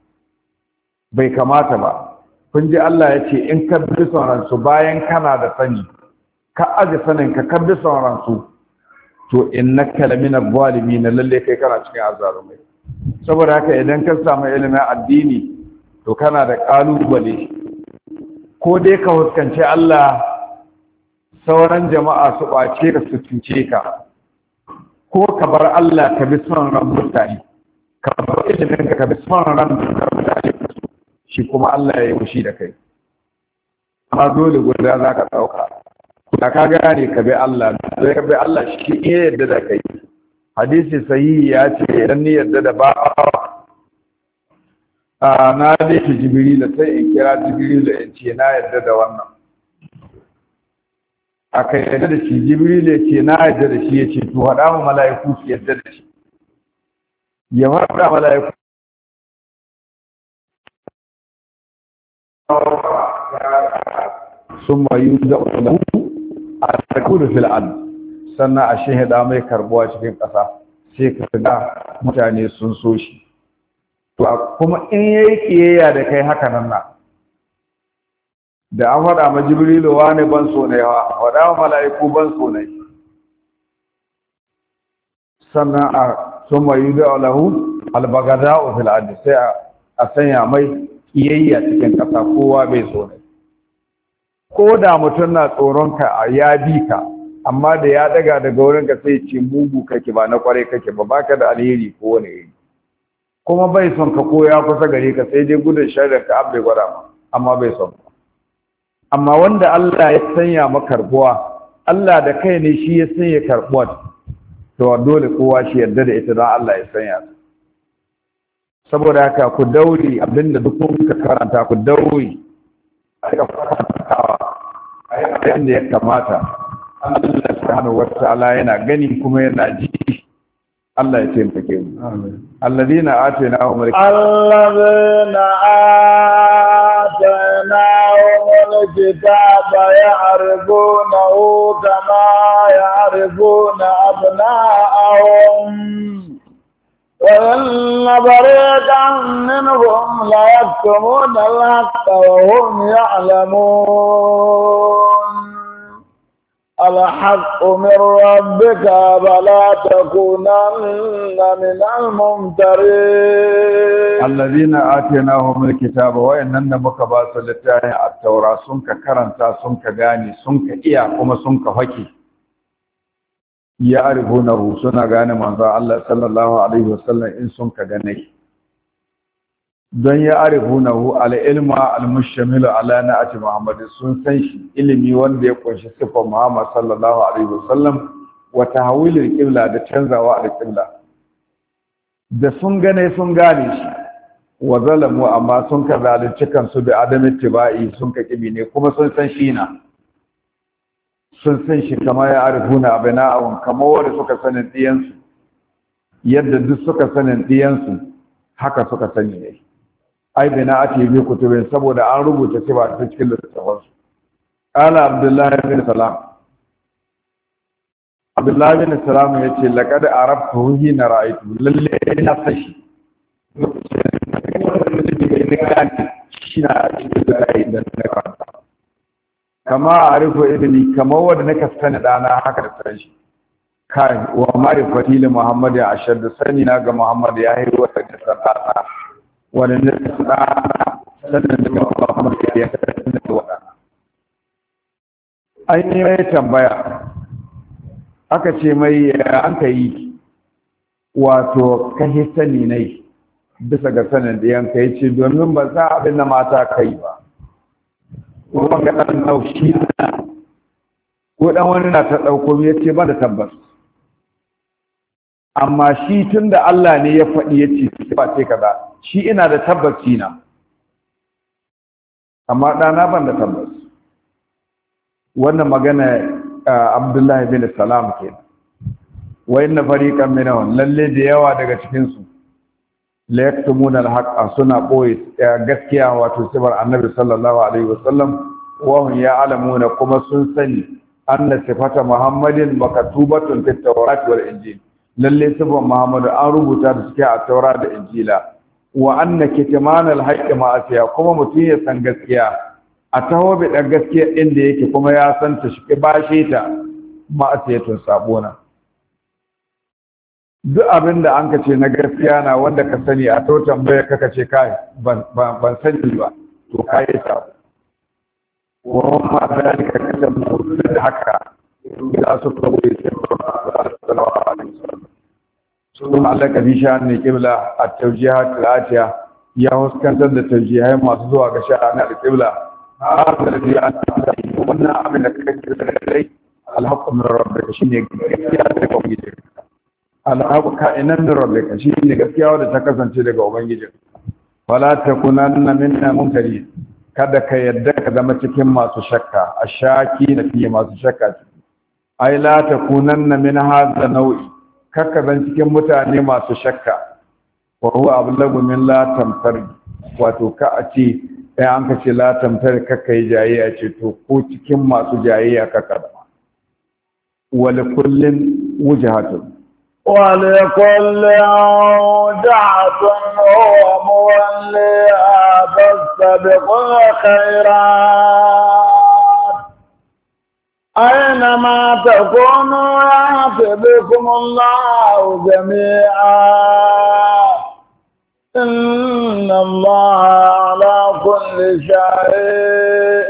bai kamata ba kun ji Allah ya ce in ka bi son ransu bayan kana da sani ka aje sanin ka ka bi son ransu to innaka lamina zalimin lalle kai kana cikin azzalumai saboda haka idan ka samu ilimin addini to kana da kalubale ko dai ka huskanci Allah sauran jama'a su ɓace ka su cuce ka ko ka bar Allah ka bi son ran mutane ka bar ilimin ka bi son ran mutane shi kuma Allah ya yi fushi da kai amma dole guda za ka ɗauka da ka gane ka bi Allah sai ka bi Allah shi iya yadda da kai hadisi sahihi ya ce idan ni yadda da ba a na dai ki jibril sai in kira jibril in ce na yadda da wannan aka yadda da shi jibril ya ce na yadda da shi ya ce to haɗa mu mala'iku su yadda da shi ya haɗa mala'iku sun mayu da ulamu a takudu fil'ad sannan a shahida mai karbuwa cikin ƙasa sai ka ga mutane sun so shi to kuma in yayi kiyayya da kai haka nan na da an faɗa ma jibrilu wani ban so ne wa faɗa ma mala'iku ban so ne sannan a sun mayu da ulamu albagada'u fil'ad sai a sanya mai kiyayya cikin ƙasa kowa bai so ne ko da mutum na tsoronka ya bi ka amma da ya daga daga wurin ka sai ce mugu kake ba na kwarai kake ba baka da alheri ko wani iri kuma bai son ka ko ya kusa gare ka sai dai gudun sharrin ka abai gwada ma amma bai son ka amma wanda Allah ya sanya maka karbuwa Allah da kai ne shi ya sanya karbuwa to dole kowa shi yarda da ita don Allah ya sanya ta saboda haka ku dauri abinda duk kuka karanta ku dauri a ga farantawa a yadda ya kamata Allah subhanahu wataala yana gani kuma yana ji Allah ya taimake mu alladhina atainahum alladhina atainahum alkitaba ya'rifunahu kama ya'rifuna abna'ahum وَإِنَّ فَرِيقًا مِّنْهُمْ لَيَكْتُمُونَ الْحَقَّ وَهُمْ يَعْلَمُونَ الْحَقُّ مِنْ رَبِّكَ فَلَا تَكُونَنَّ مِنَ الْمُمْتَرِينَ الَّذِينَ آتَيْنَاهُمُ الْكِتَابَ وَإِنَّنَّ مُكَبَاسَ لِلتَّاهِ التَّوْرَاةَ سُنْكَ كَرَنْتَا سُنْكَ غَانِي سُنْكَ إِيَا كُمَا سُنْكَ فَكِي ya arifunahu suna gane manzo Allah sallallahu alaihi wasallam in sun ka gane don ya arifunahu al-ilma al-mushtamilu ala na'ati Muhammad sun san shi ilimi wanda ya kunshi sifar Muhammad sallallahu alaihi wasallam wa tahwil al-qibla da canzawa al-qibla da sun gane sun gane shi wa zalamu amma sun ka zalunci kansu da adamin tibai sun ka kibi ne kuma sun san shi na sun san shi kamar ya arifuna abina'ahum kamar wanda suka sanin diyansu yadda duk suka sanin diyansu haka suka sani ne ai bina'ati bi kutubin saboda an rubuta cewa ta cikin littafansu qala abdullahi bin salam abdullahi bin salam yace laqad arabtu hina ra'aytu lalle ina sashi shi na cikin da na karanta kama arifu ibni kama wanda naka sani dana haka da san shi kai wa ma'rifati li muhammad ashad sani na ga muhammad ya yi wata tsada wanda ne tsada sanin da muhammad ya sani da wada ai ne mai tambaya aka ce mai an kai wato kai sani ne bisa ga sanin da yanka yace domin ba za abin da mata kai ba kuma ga dan naushi na ko dan wani na ta dauko ya ce ba da tabbas amma shi tunda Allah ne ya faɗi ya ce ba ce kaza shi ina da tabbaci na amma ɗana ban da tabbas wannan magana Abdullahi bin Salam kenan wa inna fariqan minhum lalle da yawa daga cikin su la yaktumuna al-haqqa suna boye gaskiya wato sibar annabi sallallahu alaihi wasallam wa hum ya'lamuna kuma sun sani anna sifata muhammadin maktubatun fit tawrat wal injil lalle sifar muhammadu an rubuta da suke a taura da injila wa anna kitman al-haqqi ma'asiya kuma mutum ya san gaskiya a taho bi dan gaskiya inda yake kuma ya san ta shi bashe ta ma'asiyatun sabona duk abin da an ka ce na gaskiya na wanda ka sani a to tambaya kaka ce kai ban sani ba to kai sa wa ma zalika kada mu da haka da su kawo sai sallallahu alaihi wasallam sun Allah ka bisha ne kibla at-tawjihat al-atiya ya huskantar da tawjihai masu zuwa ga sha'ana da kibla alladhi anta wannan abin da kake da dai al-haqqu min rabbika shine gaskiya da ubangiji al'abu ka'inan da rabbika shi ne gaskiya wadda ta kasance daga ubangijin wala takunanna minna munkari kada ka yadda ka zama cikin masu shakka ashaki na fiye masu shakka ai la takunanna min hadha nau'i kaka zan cikin mutane masu shakka wa huwa ablagu min la tamtari wato ka a ce ai an ka ce la tamtari kaka yi jayayya ce to ko cikin masu jayayya kaka zama wal kullin wujhatun ولكل وجهة هو موليها فاستبقوا الخيرات أينما تكونوا يأتي بكم الله جميعا إن الله على كل شيء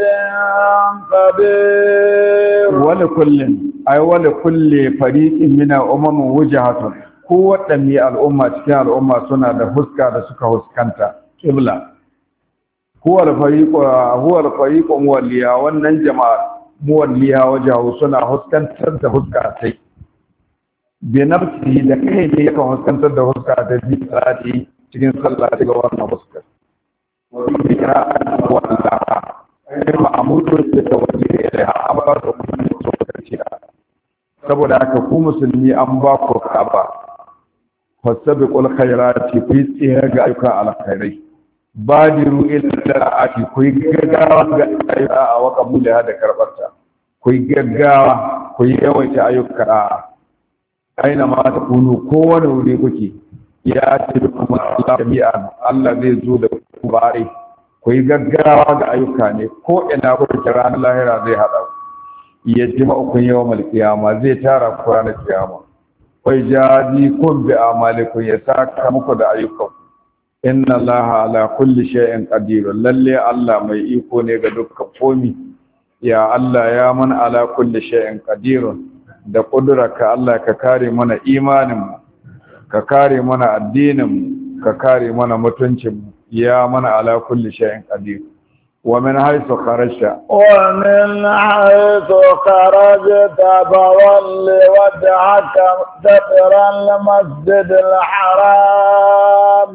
قدير ولكل ai wala kulle fariqin min al-umam wujhatun ko wadanne al'umma cikin al'umma suna da huska da suka huskanta qibla huwa al-fariqu huwa al-fariqu muwalliya wannan jama'a muwalliya wajahu suna huskantar da huska sai bi nafsi da kai ne yake huskantar da huska da bi salati cikin sallah daga wannan huska wa bi qira'ati wallaha ai ma'mudu da tawajjuh ila abba da kuma saboda haka ku musulmi an ba ku kaba fasabiqul khairati fi tsiya ga ayyukan alkhairai badiru ila da'ati ku gaggawa ga ayyuka a waka bula da karbarta ku gaggawa ku yawaita ayyuka aina ma ta kunu kowane wuri kuke ya ce kuma Allah jami'an Allah zai zo da ku bare ku gaggawa ga ayyuka ne ko ina kuke ranar lahira zai hada ku ya jima'u kun yawmal qiyama zai tara ku ranar kiyama wai jadi kun bi amalikum ya saka muku da ayyukan inna allaha ala kulli shay'in qadir lalle Allah mai iko ne ga dukkan komi ya Allah ya man ala kulli shay'in qadir da kudurarka Allah ka kare mana imanin mu ka kare mana addinin mu ka kare mana mutuncin mu ya man ala kulli shay'in qadir ومن حيث خرجت ومن حيث خرجت فول وجهك شطر المسجد الحرام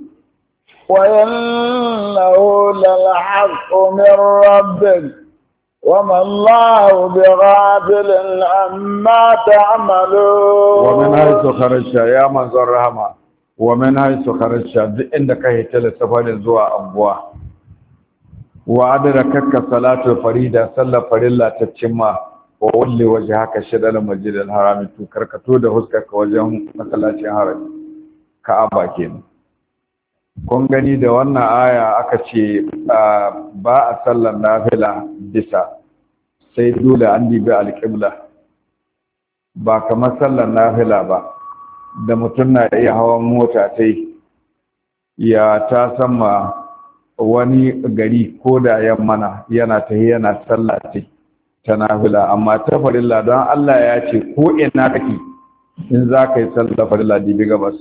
وإنه للحق من ربك وما الله بغافل عما تعملون ومن حيث خرجت يا منظر رحمة ومن حيث خرجت عندك هيتل سفر زوا أبواه wa adrakaka salatu farida sallar farilla ta cimma wa walli wajhaka shadal masjidil haram to karkato da huskarka wajen masallacin harami ka'aba kenan kun gani da wannan aya aka ce ba a sallar nafila bisa sai dole an dibi alƙibla ba kamar sallar nafila ba da mutum na iya hawan mota ta ya ta sama wani gari ko da yammana yana ta yana sallah ce ta nafila amma ta farilla don Allah ya ce ko ina kake in za ka yi sallar farilla dibi gabas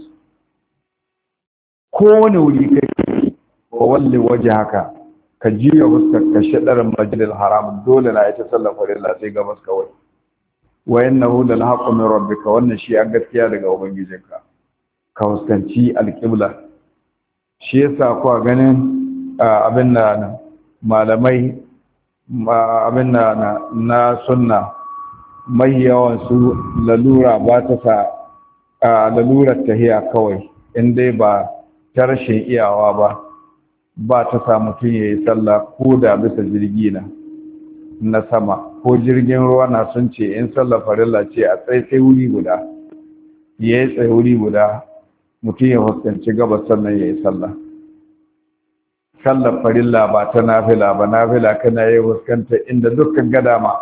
ko wani wuri kai ko walli waje haka ka jiya fuskar ka shaɗar masjidil haram dole na ita sallar farilla sai gabas kawai wa innahu lal haqqu min rabbika wannan shi a gaskiya daga ubangijinka ka huskanci alqibla shi yasa ku ganin abin da malamai abin da na sunna mai yawan su lalura ba ta sa lalurar tahiya kawai in dai ba ta rashin iyawa ba ba ta sa mutum ya yi sallah ko da bisa jirgi na na sama ko jirgin ruwa na sun ce in sallah farilla ce a tsaye sai wuri guda ya yi tsaye wuri guda mutum ya fuskanci gabas sannan ya yi sallah sallar farilla ba ta nafila ba nafila kana yi fuskanta inda dukkan gada ma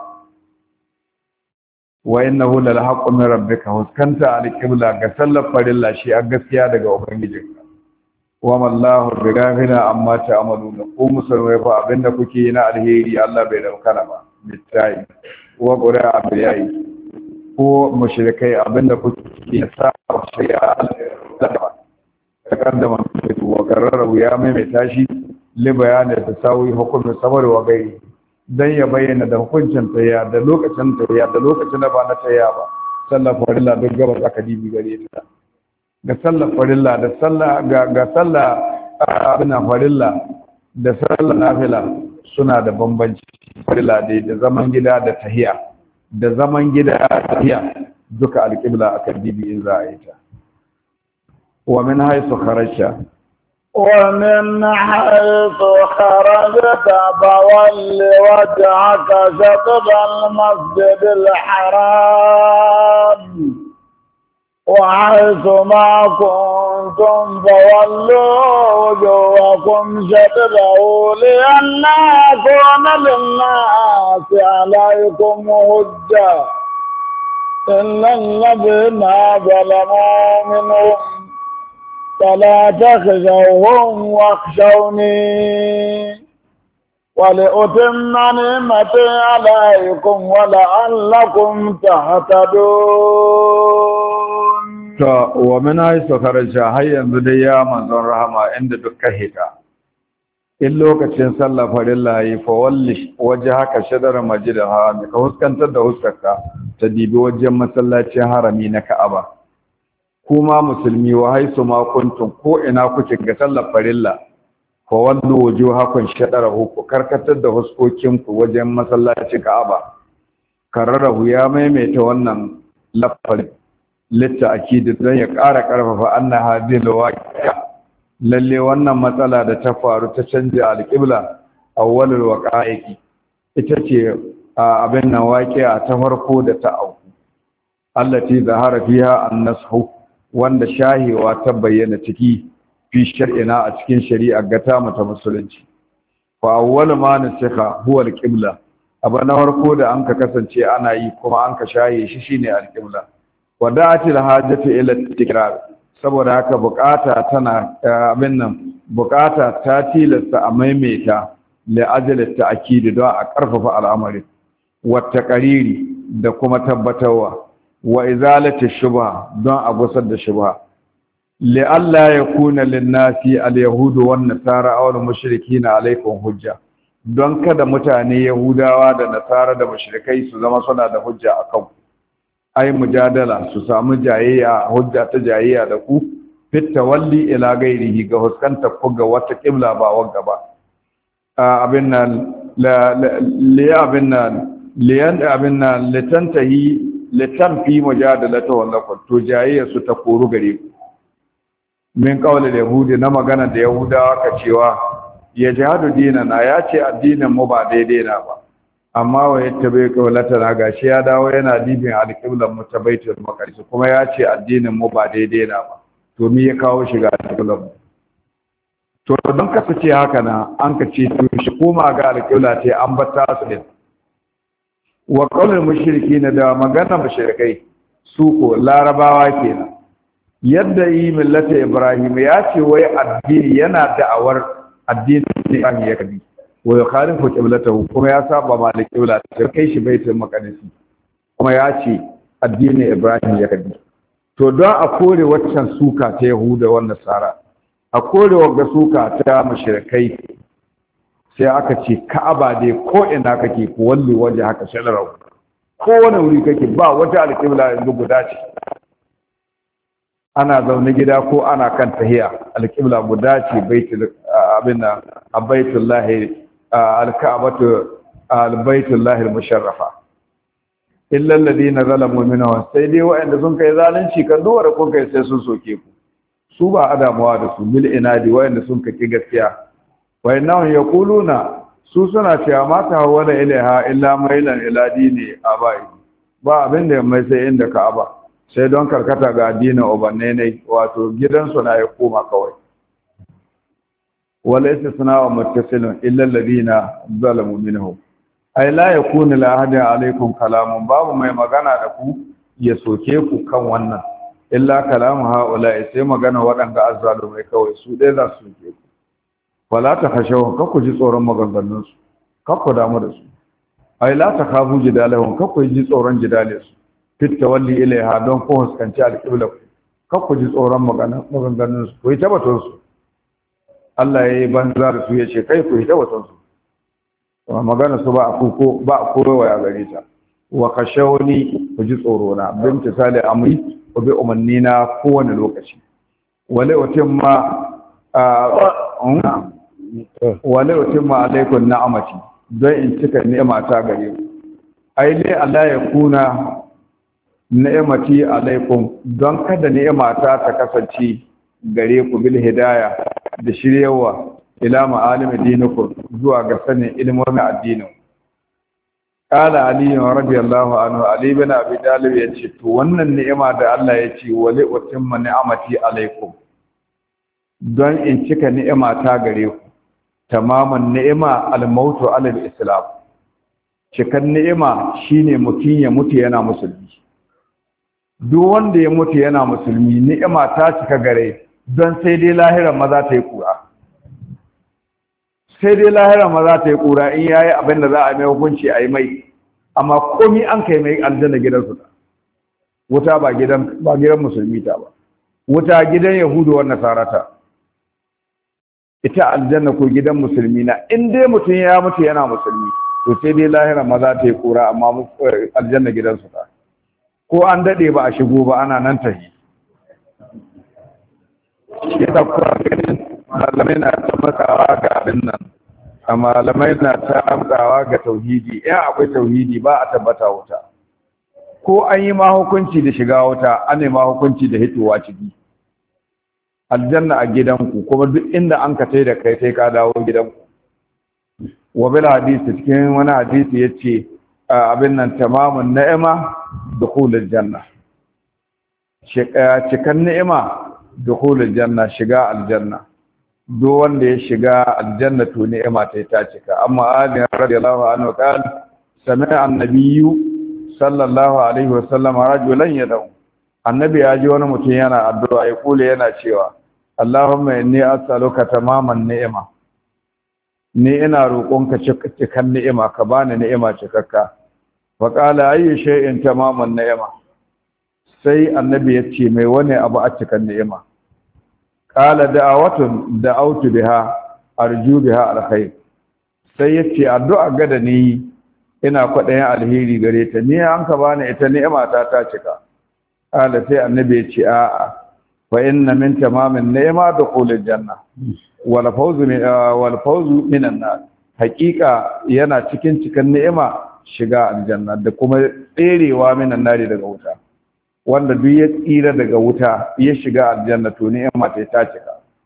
wa innahu lal haqqu min rabbika fuskanta al-qibla ga sallar farilla shi a gaskiya daga ubangijinka wa mallahu bighafina amma ta'maluna ko musulmai fa abinda kuke yi na alheri Allah bai daukana ba bitai wa qura'a biyayi ko mushrikai abinda kuke yi sa shari'a Allah takaddama wa qarrara ya mai tashi li bayani da sawi hukumin sabar wa gai dan ya bayyana da hukuncin tayya da lokacin tayya da lokacin da ba na tayya ba sallar farilla duk gaba aka dibi gare ta ga sallar farilla da sallah ga ga sallah abin farilla da sallar nafila suna da bambanci farilla dai da zaman gida da tahiya da zaman gida da tahiya duka alqibla aka dibi in za a yi ta wa min haythu kharajta ومن حيث خرجت فول وجهك شطر المسجد الحرام وحيث ما كنتم فولوا وجوهكم شطره لئلا يكون للناس عليكم حجة إلا الذين ظلموا منهم فلا تخشوهم واخشوني ولأتم نعمتي عليكم ولعلكم تهتدون. ومن حيث خرج هيا بديا منظر رحمة عند دكهتا in lokacin sallah farilla yi fa walli wajhaka shadar masjidil haram ka huskantar da huskarka ta dibi wajen masallacin harami na Ka'aba kuma musulmi wa haisu ma kuntum ko ina kuke ga sallar farilla fa wallu wujuhakum shadarahu ku karkatar da huskokin ku wajen masallacin Ka'aba kararahu ya maimaita wannan lafari litta akid dan ya ƙara karfafa anna hadil waqi'a lalle wannan matsala da ta faru ta canja alqibla awwalul waqa'iqi ita ce abin nan waqi'a ta farko da ta auku allati zahara fiha an-nashu wanda shahewa ta bayyana ciki fi shar'ina a cikin shari'a gata mata musulunci fa awwal ma nasika huwa al-qibla abu na farko da an ka kasance ana yi kuma an ka shahe shi shine al-qibla wada'ati al-hajati ila tikrar saboda haka bukata tana abin nan bukata ta tilasta a maimaita li ajali ta'kid don a karfafa al'amari wa taqariri da kuma tabbatarwa wa izalati shubha don a gusar da shubha li alla yakuna lin-nasi al-yahudu wan-nasara aw al-mushrikeena alaykum hujja don kada mutane yahudawa da nasara da mushrikai su zama suna da hujja akan ai mujadala su samu jayayya hujja ta jayayya da ku fit tawalli ila gairihi ga huskanta ku ga wata qibla ba wanga ba abin nan la li abin nan liyan abin nan litantahi litanfi mujadalata wallakum to jayayya su ta koru gare ku min qawli yahudi na magana da yahudawa ka cewa ya jihadu dinana ya ce addinin mu ba daidai na ba amma wa yattabi qawlatana gashi ya dawo yana dibin alqiblan mu ta baitul maqdis kuma ya ce addinin mu ba daidai na ba to me ya kawo shiga alqiblan mu to don kasace haka na an ka ce to shi koma ga alqibla ce an batta su din wa qawlul mushrikin da magana mushrikai su ko larabawa kenan yadda yi millata ibrahim ya ce wai addini yana da'awar addini ne an ya kadi wa yukhalifu qiblatahu kuma ya saba ma da qibla ta kai shi baitul maqdis kuma ya ce addini ibrahim ya kadi to don a kore waccan suka ta yahuda wa nasara a kore wagga suka ta mushrikai sai aka ce ka'aba dai ko ina kake ko walli waje haka shadarau ko wani wuri kake ba wata alqibla yanzu guda ce ana zaune gida ko ana kan tahiya alqibla guda ce baitul abinna abaitullahi alka'batu albaitullahi almusharrafa illa alladhina zalamu minhum sai dai wa'anda sun kai zalunci kan duwar kun kai sai sun soke ku su ba adamuwa da su bil inadi wa'anda sun kake gaskiya wa'annahum yaquluna su suna cewa mata wala ilaha illa mailan ila dini abai ba abin da mai sai inda ka'aba sai don karkata ga addinin ubanne ne wato gidansu na ya koma kawai wala istisna wa muttasilun illa alladhina zalamu minhum ay la yakunu la ahadin alaikum kalamun babu mai magana da ku ya soke ku kan wannan illa kalamu haula sai magana waɗanda azzalumai kawai su dai za su soke ku wala ta khashaw ka ku ji tsoron maganganun su ka ku damu da su ay la ta khafu jidalahum ka ku ji tsoron jidale su fit tawalli ilaiha don ko huskanci alqibla ka ku ji tsoron maganganun su ku yi tabbatar su Allah ya yi banza da su ya ce kai ku yi tabbatar su wa magana su ba a kuko ba a kowa ya gare ta wa khashawni ku ji tsoro na bin tisali amri ku bi umanni na kowane lokaci wala utimma wala utimma alaikum na'amati don in cika ni'ima ta gare ku ai dai Allah ya kuna ni'imati alaikum don kada ni'ima ta ta kasance gare ku bil hidaya da shiryawa ila ma'alimi dinikum zuwa ga sanin ilmomin addinin qala ali radiyallahu anhu ali ibn abi talib yace to wannan ni'ima da Allah yace wali utimma ni'amati alaikum don in cika ni'ima ta gare ku tamaman ni'ima al-mautu ala al-islam cikan ni'ima shine mutun ya mutu yana musulmi duk wanda ya mutu yana musulmi ni'ima ta cika gare don sai dai lahira maza ta yi kura sai dai lahira maza ta yi kura in yayi abin da za a mai hukunci a yi mai amma komi an kai mai aljanna gidansu ta wuta ba gidan ba gidan musulmi ta ba wuta gidan yahudu wa nasara ta ita aljanna ko gidan musulmi na in dai mutum ya mutu yana musulmi to sai dai lahira maza ta yi kura amma aljanna gidansu ta ko an dade ba a shigo ba ana nan tahi yasa kuwa malamai na ta matsawa ga abin nan a malamai na ta matsawa ga tauhidi in akwai tauhidi ba a tabbata wuta ko an yi ma hukunci da shiga wuta an yi ma hukunci da hitowa ciki aljanna a gidanku kuma duk inda an ka tai da kai sai ka dawo gidanku wa bil hadisi cikin wani hadisi yace abin nan tamamun ni'ima dukhulul janna cikan ni'ima dukhulul janna shiga aljanna duk wanda ya shiga aljanna to ni'ima ta ta cika amma ali radiyallahu anhu qala sami'a annabiyyu sallallahu alaihi wasallam rajulan yad'u annabi ya ji wani mutum yana addu'a ya kula yana cewa Allahumma inni as'aluka tamaman ni'ima ni ina roƙonka cikan ni'ima ka bani ni'ima cikakka wa qala ayyu shay'in tamaman ni'ima sai annabi ya ce mai wani abu a cikin ni'ima qala da'awatun da'awtu biha arju biha alkhair sai ya ce addu'a gada ni ina kwaɗayin alheri gare ta ni an ka bani ita ni'ima ta ta cika qala sai annabi ya ce a'a fa inna min tamamin ni'ima dukhulul janna wal fawzu wal fawzu minan nar haqiqa yana cikin cikin ni'ima shiga aljanna da kuma tserewa minan nari daga wuta wanda duk ya tsira daga wuta ya shiga aljanna to ni'ima ta ta cika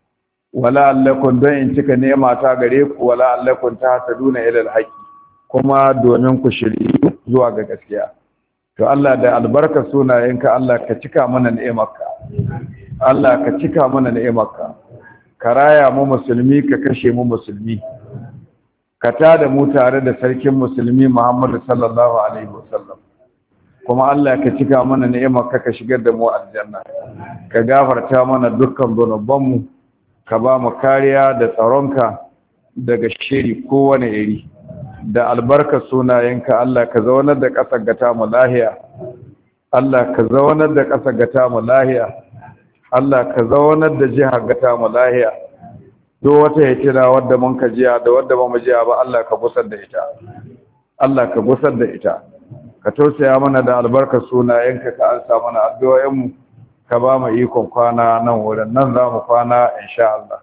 wala allakum don in cika ni'ima ta gare ku wala allakum tahtaduna ila alhaqi kuma domin ku shiryu zuwa ga gaskiya to Allah da albarka sunayenka Allah ka cika mana ni'imarka Allah ka cika mana ni'imarka ka raya mu musulmi ka kashe mu musulmi ka tada mu tare da sarkin musulmi Muhammad sallallahu alaihi wasallam kuma Allah ka cika mana ni'imarka ka shigar da mu aljanna ka gafarta mana dukkan zunubanmu ka ba mu kariya da tsaronka daga shiri kowane iri da albarka sunayenka Allah ka zaunar da ƙasar gata mu lahiya Allah ka zaunar da ƙasar gata mu lahiya Allah ka zaunar da jihar gata mu lahiya duk wata hitina wadda mun ka jiya da wadda ba mu jiya ba Allah ka gusar da ita Allah ka gusar da ita ka tausaya mana da albarka sunayenka ka ansa mana addu'o'inmu ka ba mu ikon kwana nan wurin nan za mu kwana insha Allah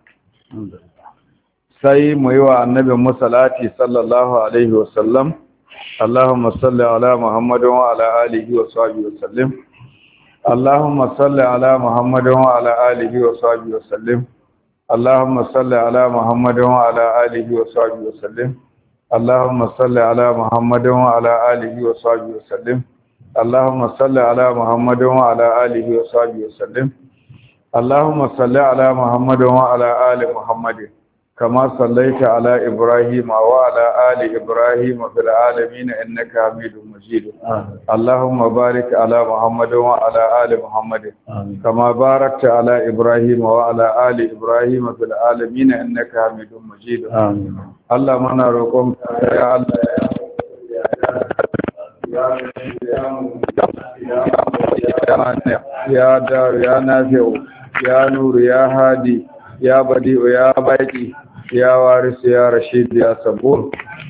sai mu yi wa annabin musallati sallallahu alaihi wasallam Allahumma salli ala Muhammadin wa ala alihi wa sahbihi wasallim Allahumma salli ala Muhammadin wa ala alihi wa sahbihi wasallim Allahumma salli ala Muhammadin wa ala alihi wa sahbihi wasallim Allahumma salli ala Muhammadin wa ala alihi wa sahbihi wasallim Allahumma salli ala Muhammadin wa ala alihi wa sahbihi wasallim Allahumma salli ala Muhammadin wa ala ali Muhammadin كما صليت على إبراهيم وعلى آل إبراهيم في العالمين إنك حميد مجيد اللهم بارك على محمد وعلى آل محمد كما باركت على إبراهيم وعلى آل إبراهيم في العالمين إنك حميد مجيد اللهم أنا رقم يا الله يا دار يا نافع يا نور يا هادي يا بديع يا باقي يا وارث يا رشيد يا صبور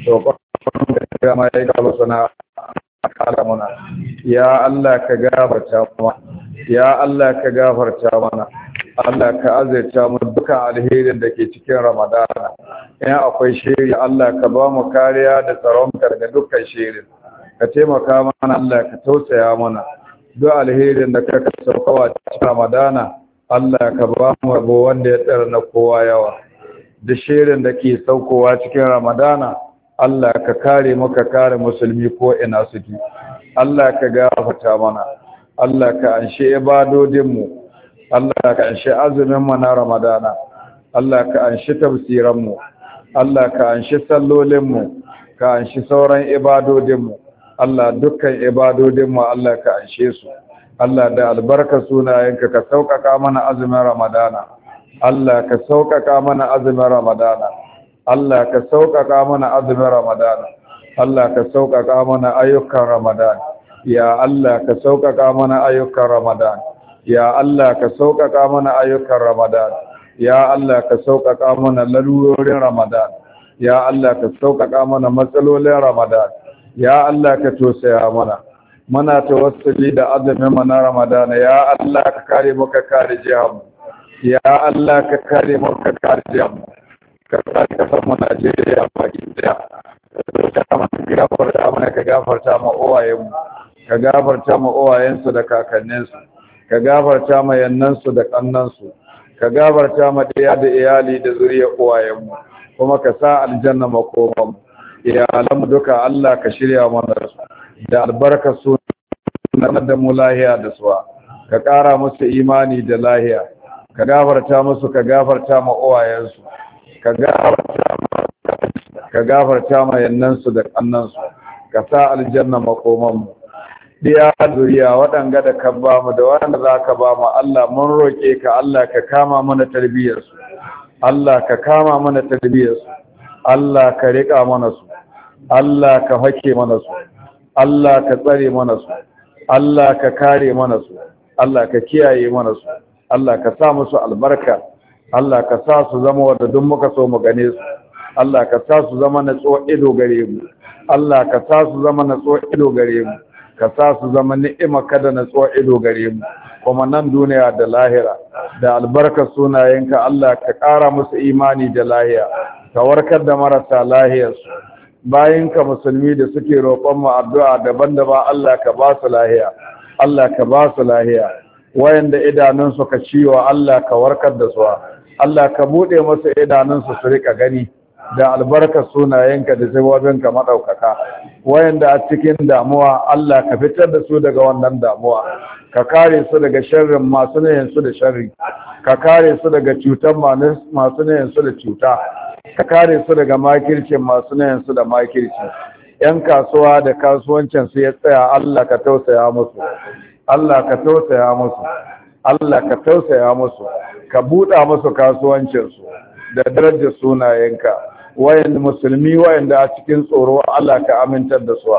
ya ma ya gaba sana kalamuna ya Allah ka gafarta mana ya Allah ka gafarta mana Allah ka azurta mu dukkan alherin da ke cikin Ramadana in akwai shiri Allah ka ba mu kariya da tsaron ka daga dukkan shirin ka taimaka mana Allah ka tausaya mana duk alherin da ka saukawa cikin Ramadana Allah ka ba mu rabo wanda ya tsara na kowa yawa da shirin da ke saukowa cikin Ramadana Allah ka kare mu ka kare musulmi ko ina suke Allah ka gafarta mana Allah ka anshe ibadodin mu Allah ka anshe azumin mu na Ramadana Allah ka anshe tafsiran mu Allah ka anshe sallolin mu ka anshe sauran ibadodin mu Allah dukkan ibadodin mu Allah ka anshe su Allah da albarka sunayenka ka sauƙaƙa mana azumin Ramadana Allah ka sauƙaƙa mana azumin Ramadana Allah ka sauƙaƙa mana azumin Ramadana Allah ka sauƙaƙa mana ayyukan Ramadan ya Allah ka sauƙaƙa mana ayyukan Ramadan ya Allah ka sauƙaƙa mana ayyukan Ramadan ya Allah ka sauƙaƙa mana lalurorin Ramadan ya Allah ka sauƙaƙa mana matsalolin Ramadan ya Allah ka tosaya mana muna tawassuli da azumin mana Ramadana ya Allah ka kare mu ka kare jihar ya Allah ka kare mu ka kare jihar ka kare kasar mu Najeriya baki daya ka gafarta mana ka gafarta ma uwayen mu ka gafarta ma uwayen su da kakannin su ka gafarta ma yannan su da kannan su ka gafarta ma daya da iyali da zuriyar uwayen mu kuma ka sa aljanna makoman mu ya alamu duka Allah ka shirya mana su da albarkar su na da mu lahiya da suwa ka ƙara musu imani da lahiya ka gafarta musu ka gafarta ma uwayensu ka gafarta ka gafarta ma yannansu da kannansu ka sa aljanna makoman mu diya zuriya waɗanga da ka ba mu da wanda za ka ba mu Allah mun roƙe ka Allah ka kama mana tarbiyyarsu Allah ka kama mana tarbiyyarsu Allah ka riƙa mana su Allah ka hake mana su Allah ka tsare mana su Allah ka kare mana su Allah ka kiyaye mana su Allah ka sa musu albarka Allah ka sa su zama wanda duk muka so mu gane su Allah ka sa su zama na tso ido gare mu Allah ka sa su zama na tso ido gare mu ka sa su zama ni'ima kada na tso ido gare mu kuma nan duniya da lahira da albarkar sunayenka Allah ka ƙara musu imani da lahiya ka warkar da marasa lahiyarsu bayinka musulmi da suke roƙon mu addu'a daban-daban Allah ka ba su lahiya Allah ka ba su lahiya wayanda idanun su ka ciwo Allah ka warkar da su Allah ka bude masa idanunsu su rika gani da albarkar sunayenka da sabobinka madaukaka wayanda a cikin damuwa Allah ka fitar da su daga wannan damuwa ka kare su daga sharrin masu nayin su da sharri ka kare su daga cutar masu nayin su da cuta ka kare su daga makircin masu nayin su da makirci yan kasuwa da kasuwancin su ya tsaya Allah ka tausaya musu Allah ka tausaya musu Allah ka tausaya musu ka buɗa musu kasuwancin su da darajar sunayenka wayanda musulmi wayanda a cikin tsoro Allah ka amintar da su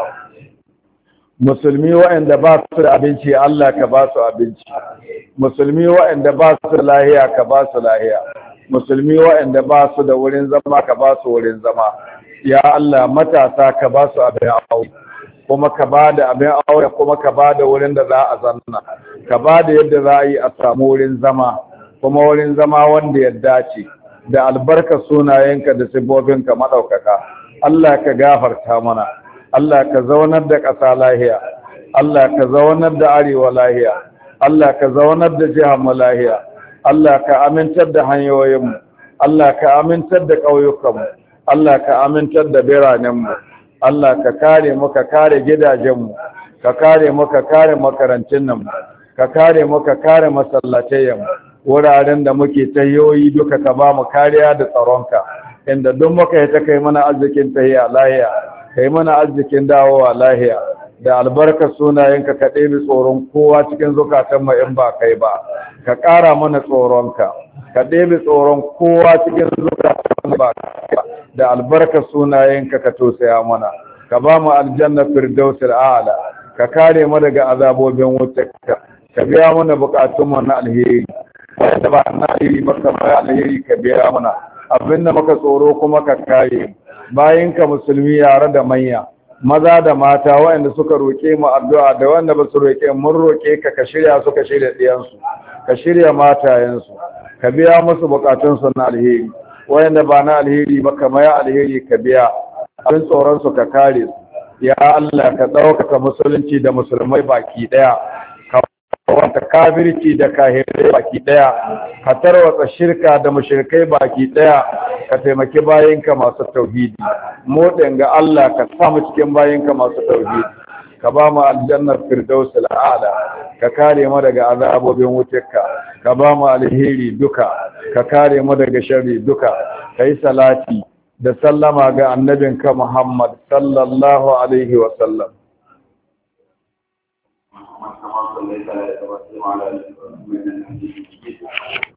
musulmi wayanda ba su da abinci Allah ka ba su abinci musulmi wayanda ba su da lahiya ka ba su lahiya musulmi wayanda ba su da wurin zama ka ba su wurin zama ya Allah matasa ka ba su abin aure kuma ka ba da abin aure kuma ka ba da wurin da za a zanna ka ba da yadda za a yi a samu wurin zama kuma wurin zama wanda ya dace da albarka sunayenka da siffofinka madaukaka Allah ka gafarta mana Allah ka zaunar da ƙasa lahiya Allah ka zaunar da arewa lahiya Allah ka zaunar da jihar mu lahiya Allah ka amintar da hanyoyinmu Allah ka amintar da ƙauyukanmu Allah ka amintar da biranenmu Allah ka kare mu ka kare gidajenmu ka kare mu ka kare makarantun nan ka kare mu ka kare masallatayenmu wuraren da muke tayoyi duka ka ba mu kariya da tsaronka inda duk muka yi ta kai mana arzikin tahiya lahiya kai mana arzikin dawowa lahiya da albarkar sunayenka ka ɗebe tsoron kowa cikin zukatan mu in ba kai ba ka ƙara mana tsoronka ka ɗebe tsoron kowa cikin zukatan mu ba da albarkar sunayenka ka tosaya mana ka ba mu aljanna firdausil a'la ka kare mu daga azabobin wutarka ka biya mana bukatun mu na alheri wanda ba na alheri ba ka mai alheri ka biya mana abinda muka tsoro kuma ka kare bayan ka musulmi yare da manya maza da mata waɗanda suka roƙe mu addu'a da wanda ba su roƙe mun roƙe ka ka shirya su ka shirya ɗiyansu ka shirya matayensu ka biya musu bukatunsu na alheri waɗanda ba na alheri ba ka mai alheri ka biya abin tsoron su ka kare su ya Allah ka ɗaukaka musulunci da musulmai baki ɗaya wata kafirci da kahirai baki daya ka tarwatsa shirka da mushrikai baki daya ka taimaki bayinka masu tauhidi mu ga Allah ka samu cikin bayinka masu tauhidi ka ba mu aljannar firdausul a'la ka kare mu daga azabobin wutarka ka ba mu alheri duka ka kare mu daga sharri duka kai salati da sallama ga annabinka Muhammad sallallahu alaihi wa sallam كما صليت على ابراهيم وعلى ال ابراهيم انك حميد مجيد